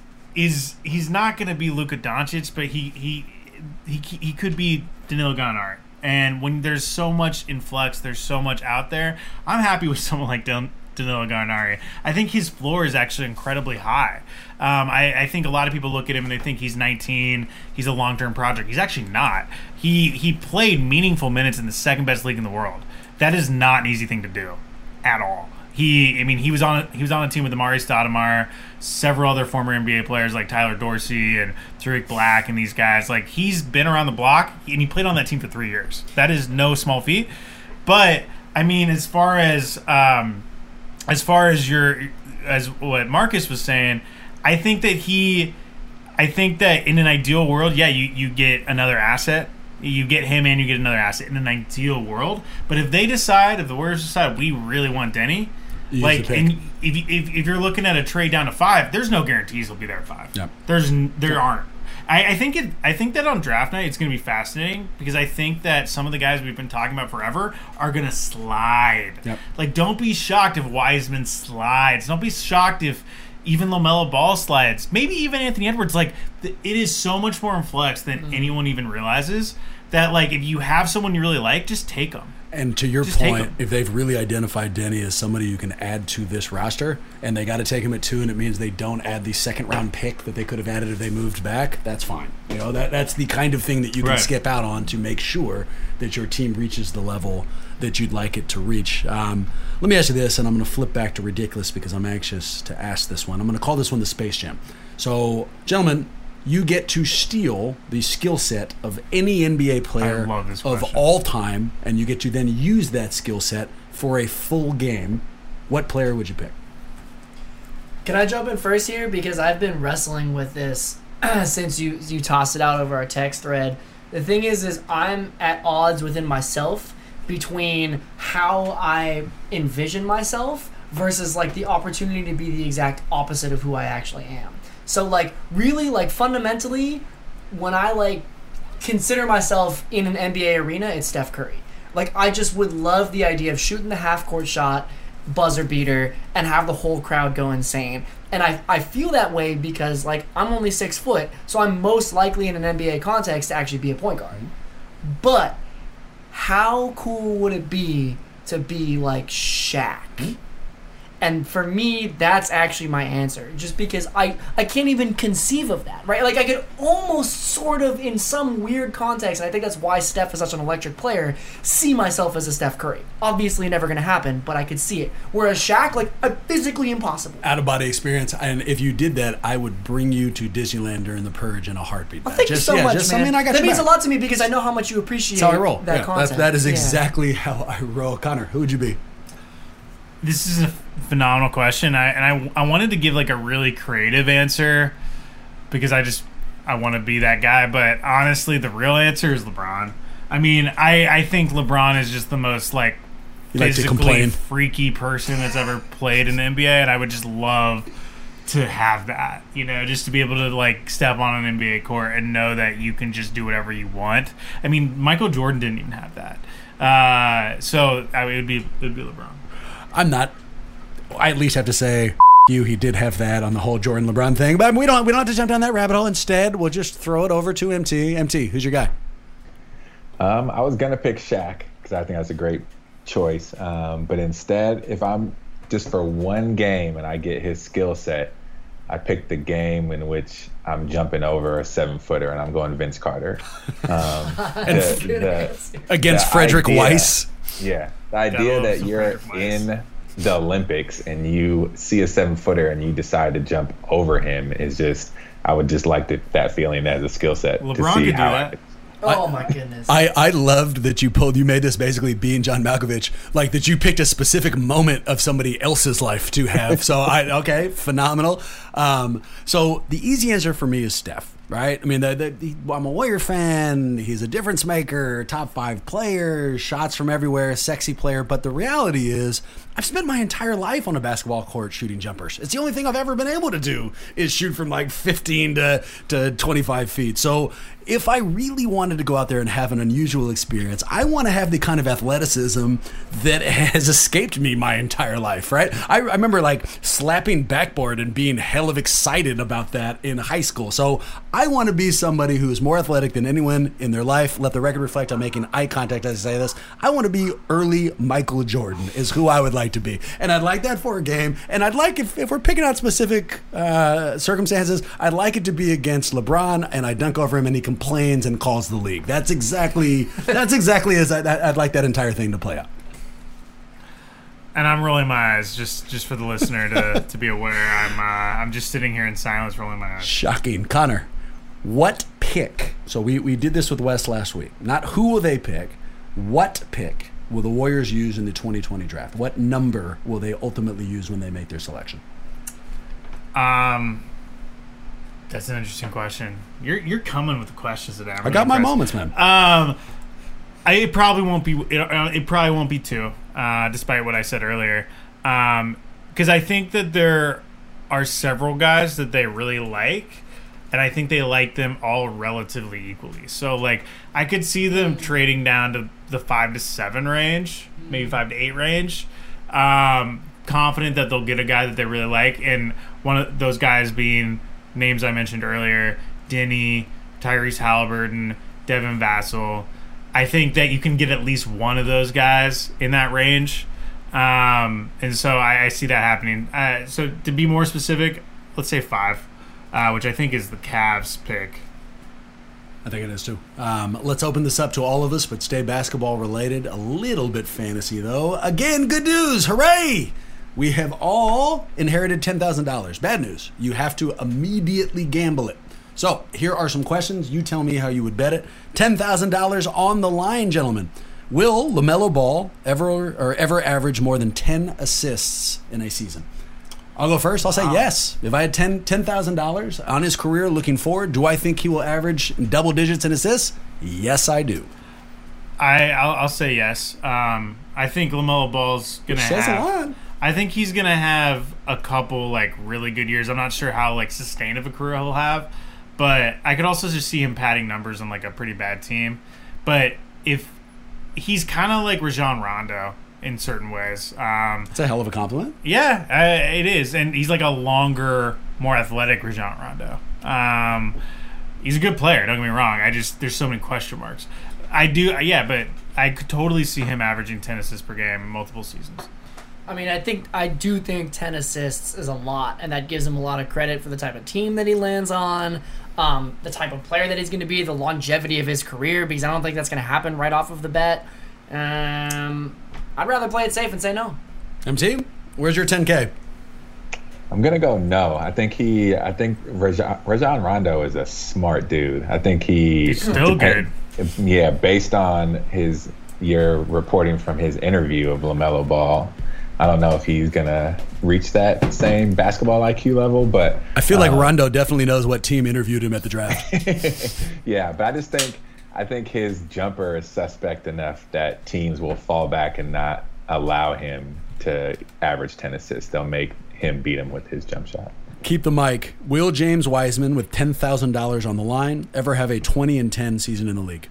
is he's not going to be Luka Doncic, but he he he he could be Danilo Gallinari. And when there's so much in flux, there's so much out there, I'm happy with someone like Dan- Danilo Gallinari. I think his floor is actually incredibly high. Um, I, I think a lot of people look at him and they think he's nineteen, he's a long-term project. He's actually not. He he played meaningful minutes in the second best league in the world. That is not an easy thing to do at all. He, I mean, he was on he was on a team with Amari Stoudemire, several other former N B A players like Tyler Dorsey and Tariq Black and these guys. Like, he's been around the block, and he played on that team for three years. That is no small feat. But I mean, as far as um, as far as your as what Marcus was saying, I think that he, I think that in an ideal world, yeah, you you get another asset. You get him and you get another asset in an ideal world. But if they decide, if the Warriors decide we really want Denny, You like, and if, if if you're looking at a trade down to five, there's no guarantees he'll be there at five. Yep. There's there aren't. I, I think it. I think that on draft night it's going to be fascinating because I think that some of the guys we've been talking about forever are going to slide. Yep. Like, don't be shocked if Wiseman slides. Don't be shocked if even LaMelo Ball slides. Maybe even Anthony Edwards. Like, the, it is so much more in flex than mm-hmm. anyone even realizes. That, like, if you have someone you really like, just take them. And to your Just point, if they've really identified Denny as somebody you can add to this roster, and they got to take him at two, and it means they don't add the second round pick that they could have added if they moved back, that's fine. You know, that that's the kind of thing that you can Right. skip out on to make sure that your team reaches the level that you'd like it to reach. Um, let me ask you this, and I'm going to flip back to ridiculous because I'm anxious to ask this one. I'm going to call this one the Space Jam. So, gentlemen, you get to steal the skill set of any N B A player I love this of question. all time, and you get to then use that skill set for a full game. What player would you pick? Can I jump in first here? Because I've been wrestling with this since you you tossed it out over our text thread. The thing is, is I'm at odds within myself between how I envision myself versus like the opportunity to be the exact opposite of who I actually am. So, like, really, like, fundamentally, when I, like, consider myself in an N B A arena, it's Steph Curry. Like, I just would love the idea of shooting the half-court shot, buzzer beater, and have the whole crowd go insane. And I, I feel that way because, like, I'm only six foot, so I'm most likely in an N B A context to actually be a point guard. But how cool would it be to be, like, Shaq? And for me, that's actually my answer. Just because I, I can't even conceive of that, right? Like, I could almost sort of, in some weird context, and I think that's why Steph is such an electric player, see myself as a Steph Curry. Obviously never going to happen, but I could see it. Whereas Shaq, like, uh, physically impossible. Out-of-body experience. And if you did that, I would bring you to Disneyland during the Purge in a heartbeat. Well, thank just, you so yeah, much, just, man. I mean, I got that your means back. a lot to me because I know how much you appreciate That's how I roll. that Yeah, content. that, that is Yeah. exactly how I roll. Connor, who would you be? This is a phenomenal question. I and I, I wanted to give like a really creative answer because I just I want to be that guy. But honestly, the real answer is LeBron. I mean, I, I think LeBron is just the most like You like to physically complain. freaky person that's ever played in the N B A, and I would just love to have that. You know, just to be able to like step on an N B A court and know that you can just do whatever you want. I mean, Michael Jordan didn't even have that. Uh, so I mean, it would be it would be LeBron. I'm not. I at least have to say, you. He did have that on the whole Jordan LeBron thing, but we don't. We don't have to jump down that rabbit hole. Instead, we'll just throw it over to M T. M T, who's your guy? Um, I was gonna pick Shaq because I think that's a great choice. Um, but instead, if I'm just for one game and I get his skill set, I picked the game in which I'm jumping over a seven footer and I'm going Vince Carter. Um, the, the, Against the Frederick idea- Weiss. Yeah, the idea love that some you're Frederick Weiss. in the Olympics and you see a seven footer and you decide to jump over him is just, I would just like to, that feeling as a skill set. to LeBron see could do how that. I, Oh, my goodness. I, I loved that you pulled, you made this basically being John Malkovich, like that you picked a specific moment of somebody else's life to have. So, I okay, phenomenal. Um, so the easy answer for me is Steph, right? I mean, the, the, the, I'm a Warrior fan. He's a difference maker, top five player, shots from everywhere, sexy player. But the reality is, I've spent my entire life on a basketball court shooting jumpers. It's the only thing I've ever been able to do is shoot from like fifteen to, to twenty-five feet. So if I really wanted to go out there and have an unusual experience, I want to have the kind of athleticism that has escaped me my entire life, right? I, I remember like slapping backboard and being hell of excited about that in high school. So I want to be somebody who is more athletic than anyone in their life. Let the record reflect I'm making eye contact as I say this. I want to be early Michael Jordan is who I would like to be. And I'd like that for a game. And I'd like, if, if we're picking out specific uh, circumstances, I'd like it to be against LeBron and I dunk over him and he complains and calls the league. That's exactly that's exactly as I, I'd like that entire thing to play out. And I'm rolling my eyes, just just for the listener to, to be aware. I'm uh, I'm just sitting here in silence, rolling my eyes. Shocking. Connor, what pick? So we, we did this with Wes last week. Not who will they pick, what pick will the Warriors use in the twenty twenty draft? What number will they ultimately use when they make their selection? Um, that's an interesting question. You're you're coming with the questions today. I'm I got my impressed. moments, man. Um, I, it probably won't be. It, it probably won't be two, uh, despite what I said earlier. Um, because I think that there are several guys that they really like, and I think they like them all relatively equally. So, like, I could see them trading down to the five to seven range, maybe five to eight range. Um, confident that they'll get a guy that they really like, and one of those guys being names I mentioned earlier: Denny, Tyrese Halliburton, Devin Vassell. I think that you can get at least one of those guys in that range, um, and so I, I see that happening. Uh, so to be more specific, let's say five, uh, which I think is the Cavs pick. I think it is too. Um, let's open this up to all of us, but stay basketball related. A little bit fantasy though. Again, good news! Hooray! We have all inherited ten thousand dollars. Bad news. You have to immediately gamble it. So here are some questions. You tell me how you would bet it. ten thousand dollars on the line, gentlemen. Will LaMelo Ball ever or ever average more than ten assists in a season? I'll go first. I'll say wow. yes. If I had ten thousand dollars on his career looking forward, do I think he will average double digits in assists? Yes, I do. I, I'll, I'll say yes. Um, I think LaMelo Ball's going to have... says a lot. I think he's going to have a couple, like, really good years. I'm not sure how, like, sustained of a career he'll have. But I could also just see him padding numbers on, like, a pretty bad team. But if he's kind of like Rajon Rondo in certain ways. Um, That's a hell of a compliment. Yeah, uh, it is. And he's like a longer, more athletic Rajon Rondo. Um, he's a good player, don't get me wrong. I just, there's so many question marks. I do, yeah, but I could totally see him averaging ten assists per game in multiple seasons. I mean, I think I do think ten assists is a lot, and that gives him a lot of credit for the type of team that he lands on, um, the type of player that he's going to be, the longevity of his career, because I don't think that's going to happen right off of the bet. Um, I'd rather play it safe and say no. M T, where's your ten K? I'm gonna go no. I think he. I think Rajon, Rajon Rondo is a smart dude. I think he. He's still depend, good. Yeah, based on his your reporting from his interview of LaMelo Ball, I don't know if he's gonna reach that same basketball I Q level, but I feel like um, Rondo definitely knows what team interviewed him at the draft. Yeah, but I just think I think his jumper is suspect enough that teams will fall back and not allow him to average ten assists. They'll make him beat him with his jump shot. Keep the mic. Will James Wiseman, with ten thousand dollars on the line, ever have a twenty and ten season in the league?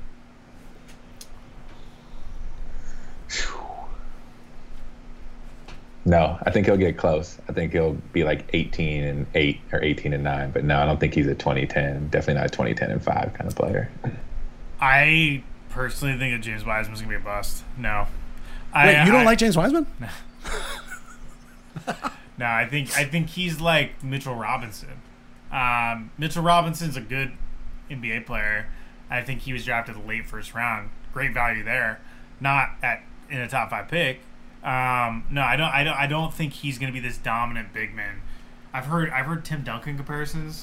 No, I think he'll get close. I think he'll be like eighteen and eight or eighteen and nine. But no, I don't think he's a twenty ten. Definitely not a twenty ten and five kind of player. I personally think that James Wiseman's gonna be a bust. No. Wait, I, you don't I, like James Wiseman? No. No, I think I think he's like Mitchell Robinson. Um, Mitchell Robinson's a good N B A player. I think he was drafted late first round. Great value there. Not at in a top five pick. Um, no, I don't. I don't. I don't think he's going to be this dominant big man. I've heard. I've heard Tim Duncan comparisons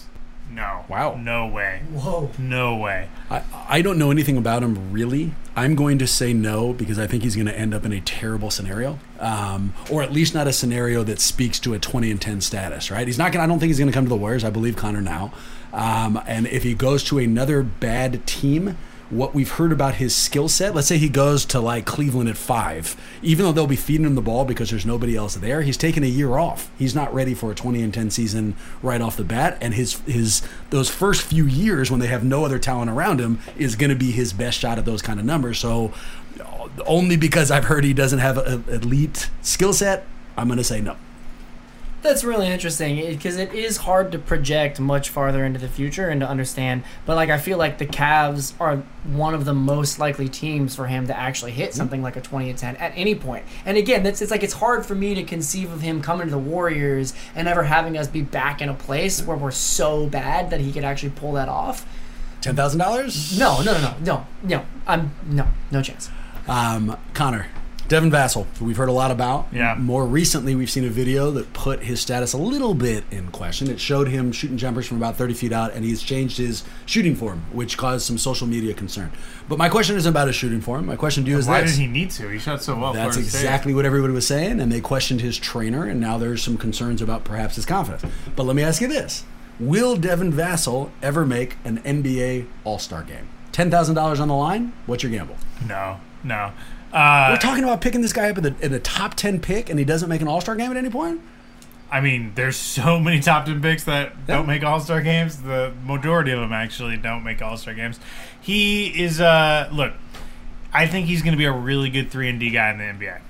No. Wow. No way. Whoa. No way. I, I don't know anything about him, really. I'm going to say no because I think he's going to end up in a terrible scenario, um, or at least not a scenario that speaks to a twenty and ten status, right? He's not going. I don't think he's going to come to the Warriors. I believe Connor now. Um, and if he goes to another bad team, what we've heard about his skill set, let's say he goes to like Cleveland at five, even though they'll be feeding him the ball because there's nobody else there, he's taken a year off. He's not ready for a twenty and ten season right off the bat. And his his those first few years when they have no other talent around him is going to be his best shot at those kind of numbers. So only because I've heard he doesn't have an elite skill set, I'm going to say no. That's really interesting because it is hard to project much farther into the future and to understand. But like, I feel like the Cavs are one of the most likely teams for him to actually hit something like a twenty and ten at any point. And again, that's it's like it's hard for me to conceive of him coming to the Warriors and ever having us be back in a place where we're so bad that he could actually pull that off. Ten thousand dollars? No, no, no, no, no, no. I'm no, no chance. Um, Connor. Devin Vassell, who we've heard a lot about. Yeah. More recently, we've seen a video that put his status a little bit in question. It showed him shooting jumpers from about thirty feet out, and he's changed his shooting form, which caused some social media concern. But my question isn't about his shooting form. My question to you is Why this. did he need to? He shot so well. That's Florida exactly State. what everybody was saying, and they questioned his trainer, and now there's some concerns about perhaps his confidence. But let me ask you this. Will Devin Vassell ever make an N B A All-Star game? ten thousand dollars on the line? What's your gamble? No, no. Uh, We're talking about picking this guy up at, the, at a top ten pick, and he doesn't make an All-Star game at any point? I mean, there's so many top ten picks that Yeah. don't make All-Star games. The majority of them actually don't make All-Star games. He is, uh, look, I think he's going to be a really good three and D guy in the N B A.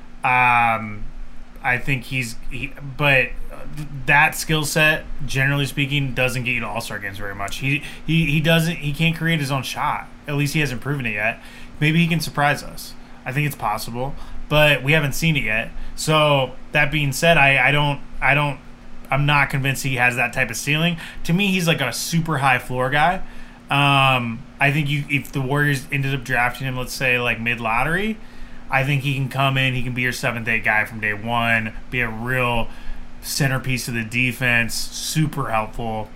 Um, I think he's, he, but that skill set, generally speaking, doesn't get you to All-Star games very much. He, he, he doesn't, he can't create his own shot. At least he hasn't proven it yet. Maybe he can surprise us. I think it's possible, but we haven't seen it yet. So that being said, I, I don't, I don't, I'm not convinced he has that type of ceiling. To me, he's like a super high floor guy. Um, I think you, if the Warriors ended up drafting him, let's say like mid lottery, I think he can come in. He can be your seventh, eight guy from day one. Be a real centerpiece of the defense. Super helpful.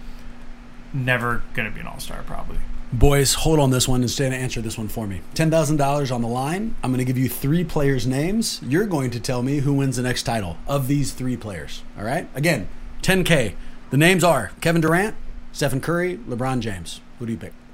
Never gonna be an all-star probably. Boys, hold on this one and stay and answer this one for me. ten thousand dollars on the line. I'm going to give you three players' names. You're going to tell me who wins the next title of these three players. All right? Again, ten K. The names are Kevin Durant, Stephen Curry, LeBron James. Who do you pick?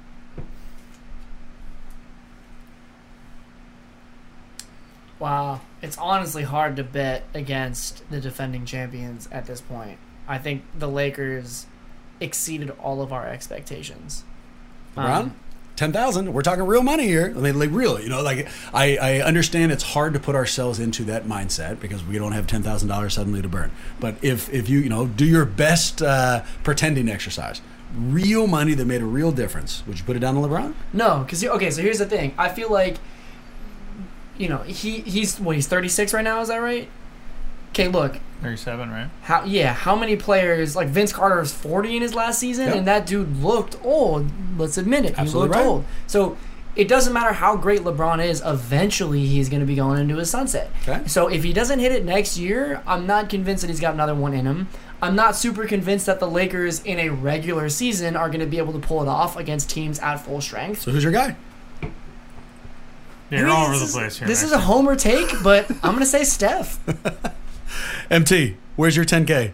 Wow. It's honestly hard to bet against the defending champions at this point. I think the Lakers exceeded all of our expectations. LeBron? Um, ten thousand. We're talking real money here. I mean, like real. You know, like I, I understand it's hard to put ourselves into that mindset because we don't have ten thousand dollars suddenly to burn. But if if you you know do your best uh, pretending exercise, real money that made a real difference, would you put it down to LeBron? No, because okay. So here's the thing. I feel like, you know, he he's what he's thirty-six right now. Is that right? Okay, look. thirty-seven, right? How yeah? How many players like Vince Carter was forty in his last season, Yep. and that dude looked old. Let's admit it, he Absolutely looked right. old. So it doesn't matter how great LeBron is. Eventually, he's going to be going into his sunset. Okay. So if he doesn't hit it next year, I'm not convinced that he's got another one in him. I'm not super convinced that the Lakers in a regular season are going to be able to pull it off against teams at full strength. So who's your guy? Yeah, I you're mean, all over this the is- place here. This is Max. a homer take, but I'm going to say Steph. M T, where's your ten K?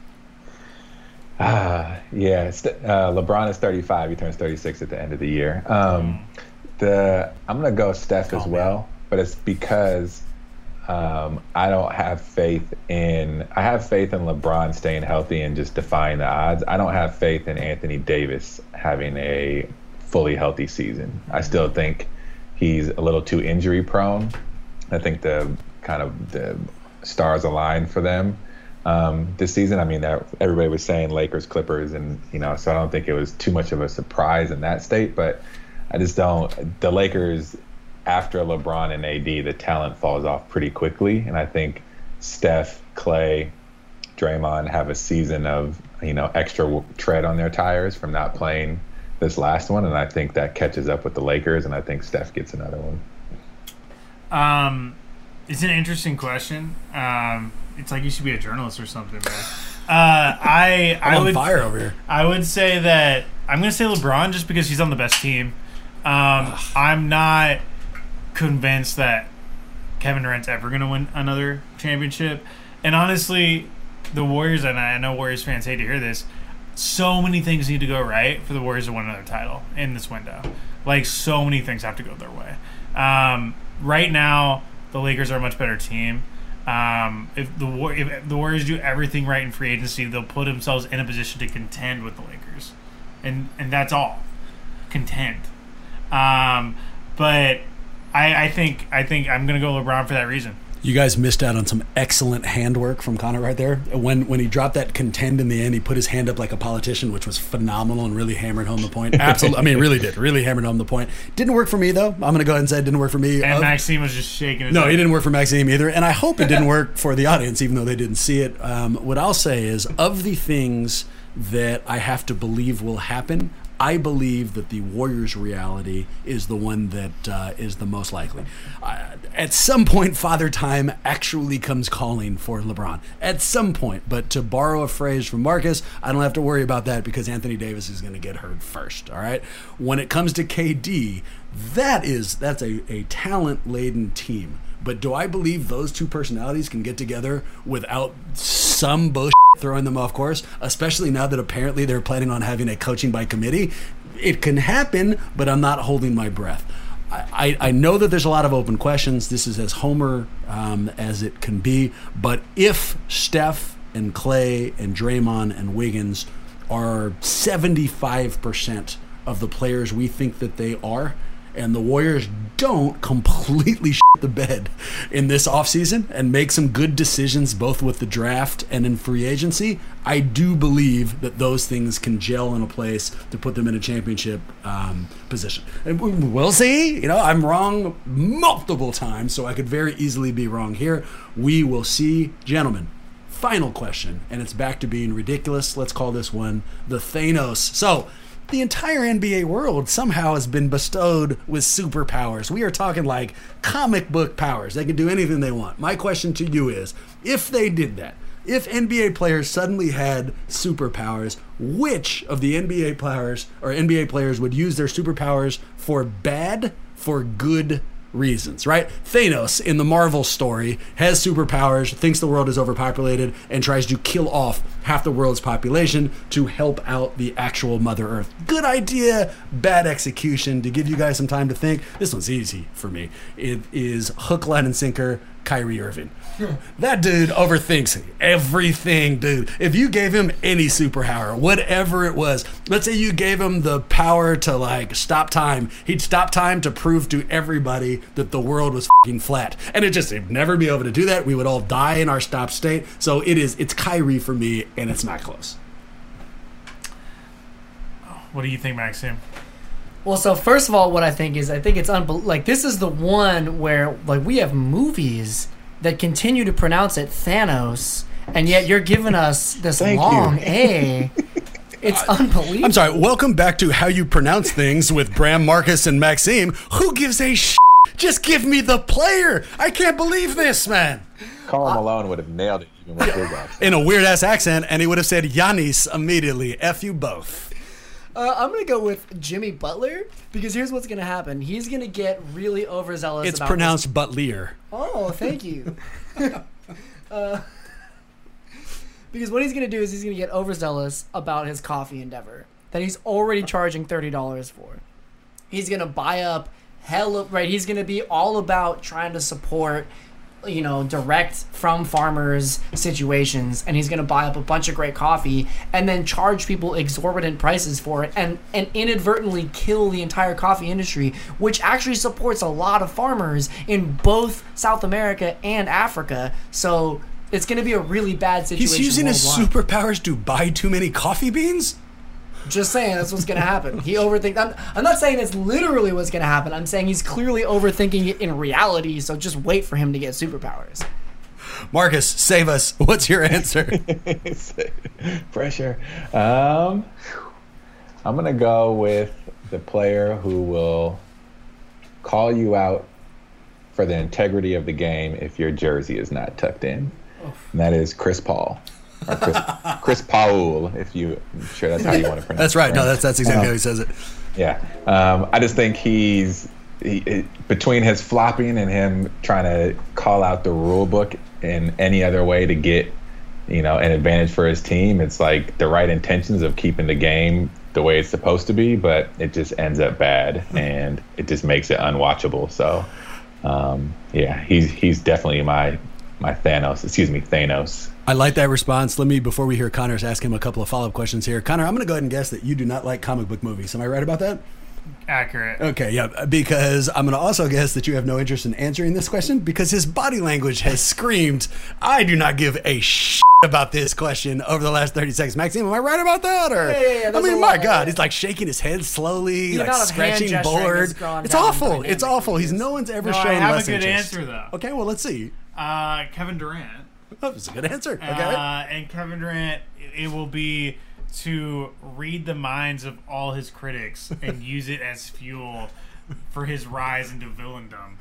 Ah, yeah. it's- Uh, LeBron is thirty-five. He turns thirty-six at the end of the year. Um, the I'm gonna go Steph as Call me. well, but it's because um, I don't have faith in. I have faith in LeBron staying healthy and just defying the odds. I don't have faith in Anthony Davis having a fully healthy season. I still think he's a little too injury prone. I think the kind of the stars aligned for them um, this season. I mean, that everybody was saying Lakers, Clippers, and you know, so I don't think it was too much of a surprise in that state. But I just don't. The Lakers, after LeBron and A D, the talent falls off pretty quickly, and I think Steph, Clay, Draymond have a season of you know extra tread on their tires from not playing this last one, and I think that catches up with the Lakers, and I think Steph gets another one. Um, it's an interesting question. Um, it's like you should be a journalist or something, man. I I I'm on would fire over here. I would say that I'm going to say LeBron just because he's on the best team. Um, I'm not convinced that Kevin Durant's ever going to win another championship. And honestly, the Warriors, and I know Warriors fans hate to hear this, so many things need to go right for the Warriors to win another title in this window. Like, so many things have to go their way. Um, right now, the Lakers are a much better team. Um, if the War- if the Warriors do everything right in free agency, they'll put themselves in a position to contend with the Lakers, and and that's all, contend. Um, but I, I think I think I'm gonna go LeBron for that reason. You guys missed out on some excellent handwork from Connor right there. When when he dropped that contend in the end, he put his hand up like a politician, which was phenomenal and really hammered home the point. Absolutely. I mean, really did. Really hammered home the point. Didn't work for me, though. I'm going to go ahead and say it didn't work for me. And uh, Maxime was just shaking his No, head. it didn't work for Maxime either. And I hope it didn't work for the audience, even though they didn't see it. Um, what I'll say is, of the things that I have to believe will happen, I believe that the Warriors' reality is the one that uh, is the most likely. Uh, at some point, Father Time actually comes calling for LeBron. At some point. But to borrow a phrase from Marcus, I don't have to worry about that because Anthony Davis is going to get hurt first. All right. When it comes to K D, that is that's a, a talent-laden team. But do I believe those two personalities can get together without some bullshit throwing them off course, especially now that apparently they're planning on having a coaching by committee? It can happen, but I'm not holding my breath. I, I, I know that there's a lot of open questions. This is as Homer um, as it can be. But if Steph and Clay and Draymond and Wiggins are seventy-five percent of the players we think that they are, and the Warriors don't completely shit the bed in this offseason and make some good decisions both with the draft and in free agency, I do believe that those things can gel in a place to put them in a championship um, position. And we'll see. You know, I'm wrong multiple times, so I could very easily be wrong here. We will see. Gentlemen, final question, and it's back to being ridiculous. Let's call this one the Thanos. So, the entire N B A world somehow has been bestowed with superpowers. We are talking like comic book powers. They can do anything they want. My question to you is, if they did that, if N B A players suddenly had superpowers, which of the N B A players or N B A players would use their superpowers for bad, for good reasons, right? Thanos in the Marvel story has superpowers, thinks the world is overpopulated, and tries to kill off half the world's population to help out the actual Mother Earth. Good idea, bad execution. To give you guys some time to think, this one's easy for me. It is hook, line, and sinker, Kyrie Irving. That dude overthinks everything, dude. If you gave him any superpower, whatever it was, let's say you gave him the power to like stop time, he'd stop time to prove to everybody that the world was fucking flat. And it just, he'd never be able to do that. We would all die in our stop state. So it is, it's Kyrie for me, and it's not close. What do you think, Maxime? Well, so first of all, what I think is, I think it's unbel- like this is the one where like we have movies that continue to pronounce it Thanos, and yet you're giving us this Thank long you. A. It's unbelievable. I'm sorry. Welcome back to How You Pronounce Things with Bram, Marcus, and Maxime. Who gives a sh**? Just give me the player. I can't believe this, man. Karl Malone would have nailed it even with his accent. In a weird-ass accent, and he would have said Giannis immediately. F you both. Uh, I'm going to go with Jimmy Butler, because here's what's going to happen. He's going to get really overzealous It's about pronounced Butler. Oh, thank you. uh, because what he's going to do is he's going to get overzealous about his coffee endeavor that he's already charging thirty dollars for. He's going to buy up hell of, right? He's going to be all about trying to support, you know, direct from farmers situations, and he's going to buy up a bunch of great coffee and then charge people exorbitant prices for it and, and inadvertently kill the entire coffee industry, which actually supports a lot of farmers in both South America and Africa. So it's going to be a really bad situation. He's using his worldwide. superpowers to buy too many coffee beans? Just saying, that's what's going to happen. He overthinks. I'm, I'm not saying that's literally what's going to happen. I'm saying he's clearly overthinking it in reality, so just wait for him to get superpowers. Marcus, save us. What's your answer? Pressure. Um, I'm going to go with the player who will call you out for the integrity of the game if your jersey is not tucked in. And that is Chris Paul. Or Chris, Chris Paul, if you, I'm sure that's how you want to pronounce it. That's right. it. No, that's that's exactly um, how he says it. Yeah. Um, I just think he's, he, it, between his flopping and him trying to call out the rule book in any other way to get, you know, an advantage for his team, it's like the right intentions of keeping the game the way it's supposed to be, but it just ends up bad and it just makes it unwatchable. So, um, yeah, he's he's definitely my my Thanos. Excuse me, Thanos. I like that response. Let me, before we hear Connor's, ask him a couple of follow-up questions here. Connor, I'm going to go ahead and guess that you do not like comic book movies. Am I right about that? Accurate. Okay, yeah, because I'm going to also guess that you have no interest in answering this question because his body language has screamed, I do not give a shit about this question over the last thirty seconds. Maxime, am I right about that? Or Yeah, yeah, yeah, I mean, a my lot. God, he's like shaking his head slowly, The like amount of hand scratching gesturing bored. has gone It's down awful. It's dynamically. awful. He's no one's ever No, shown I have less a good interest. answer, though. Okay, well, let's see. Uh, Kevin Durant. Oh, that's a good answer. Okay. Uh, and Kevin Durant, it will be to read the minds of all his critics and use it as fuel for his rise into villaindom.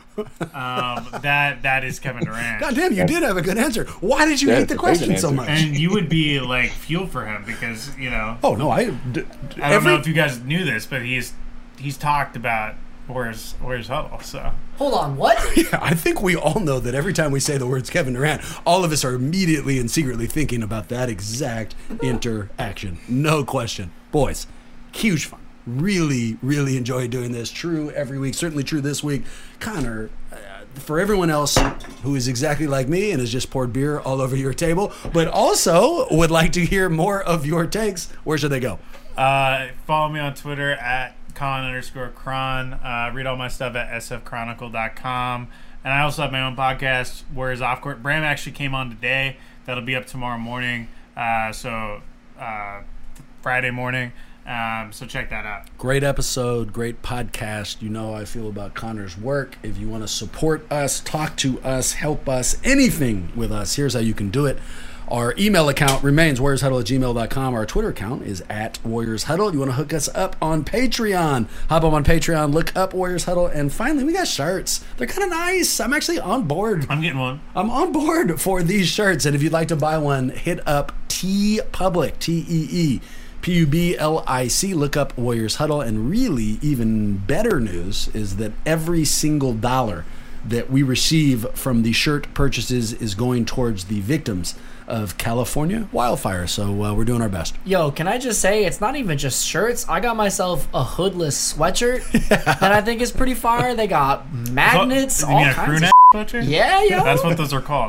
Um, that that is Kevin Durant. God damn, you did have a good answer. Why did you Yeah, hate it's the a great question so answer. much? And you would be like fuel for him because you know. oh no, I. D- d- I don't every, know if you guys knew this, but he's he's talked about where's where's Huddle. So Hold on, what? Yeah, I think we all know that every time we say the words Kevin Durant, all of us are immediately and secretly thinking about that exact interaction. No question. Boys, huge fun. Really, really enjoy doing this. True every week. Certainly true this week. Connor, uh, for everyone else who is exactly like me and has just poured beer all over your table, but also would like to hear more of your takes, where should they go? uh, follow me on Twitter at con underscore cron. Uh, read all my stuff at s f chronicle dot com. And I also have my own podcast, Warriors Off Court. Bram actually came on today. That'll be up tomorrow morning. Uh, so uh, Friday morning. Um, so check that out. Great episode, great podcast. You know how I feel about Connor's work. If you want to support us, talk to us, help us, anything with us, here's how you can do it. Our email account remains warriors huddle at gmail dot com. Our Twitter account is at Warriors Huddle. You want to hook us up on Patreon. Hop up on Patreon, look up Warriors Huddle. And finally, we got shirts. They're kind of nice. I'm actually on board. I'm getting one. I'm on board for these shirts. And if you'd like to buy one, hit up T Public, T E E. P U B L I C, look up Warriors Huddle. And really, even better news is that every single dollar that we receive from the shirt purchases is going towards the victims of California wildfire. So uh, we're doing our best. Yo, can I just say, it's not even just shirts. I got myself a hoodless sweatshirt that I think is pretty fire. They got magnets, You all mean a kinds crew of neck sweatshirt? Yeah, yo. That's what those are called.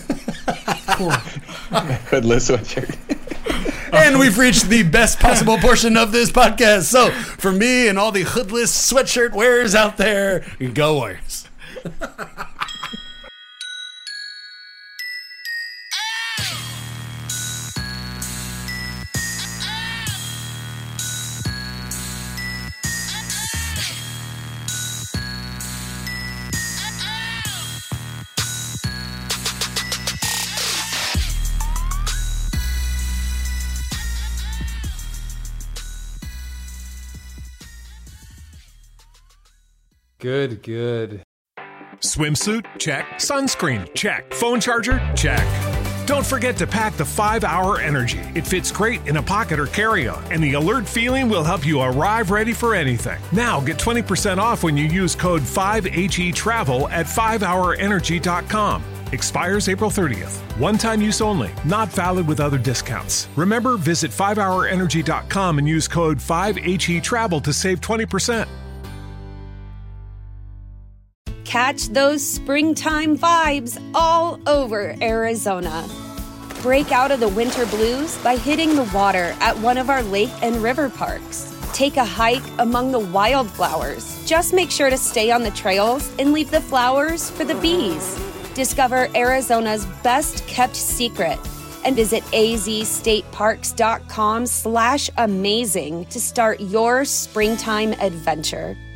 Hoodless sweatshirt. And we've reached the best possible portion of this podcast. So for me and all the hoodless sweatshirt wearers out there, go Warriors. Good, good. Swimsuit? Check. Sunscreen? Check. Phone charger? Check. Don't forget to pack the five hour Energy. It fits great in a pocket or carry-on, and the alert feeling will help you arrive ready for anything. Now get twenty percent off when you use code five H E travel at five hour energy dot com. Expires April thirtieth. One-time use only. Not valid with other discounts. Remember, visit five hour energy dot com and use code five H E travel to save twenty percent. Catch those springtime vibes all over Arizona. Break out of the winter blues by hitting the water at one of our lake and river parks. Take a hike among the wildflowers. Just make sure to stay on the trails and leave the flowers for the bees. Discover Arizona's best kept secret and visit azstateparks dot com slash amazing to start your springtime adventure.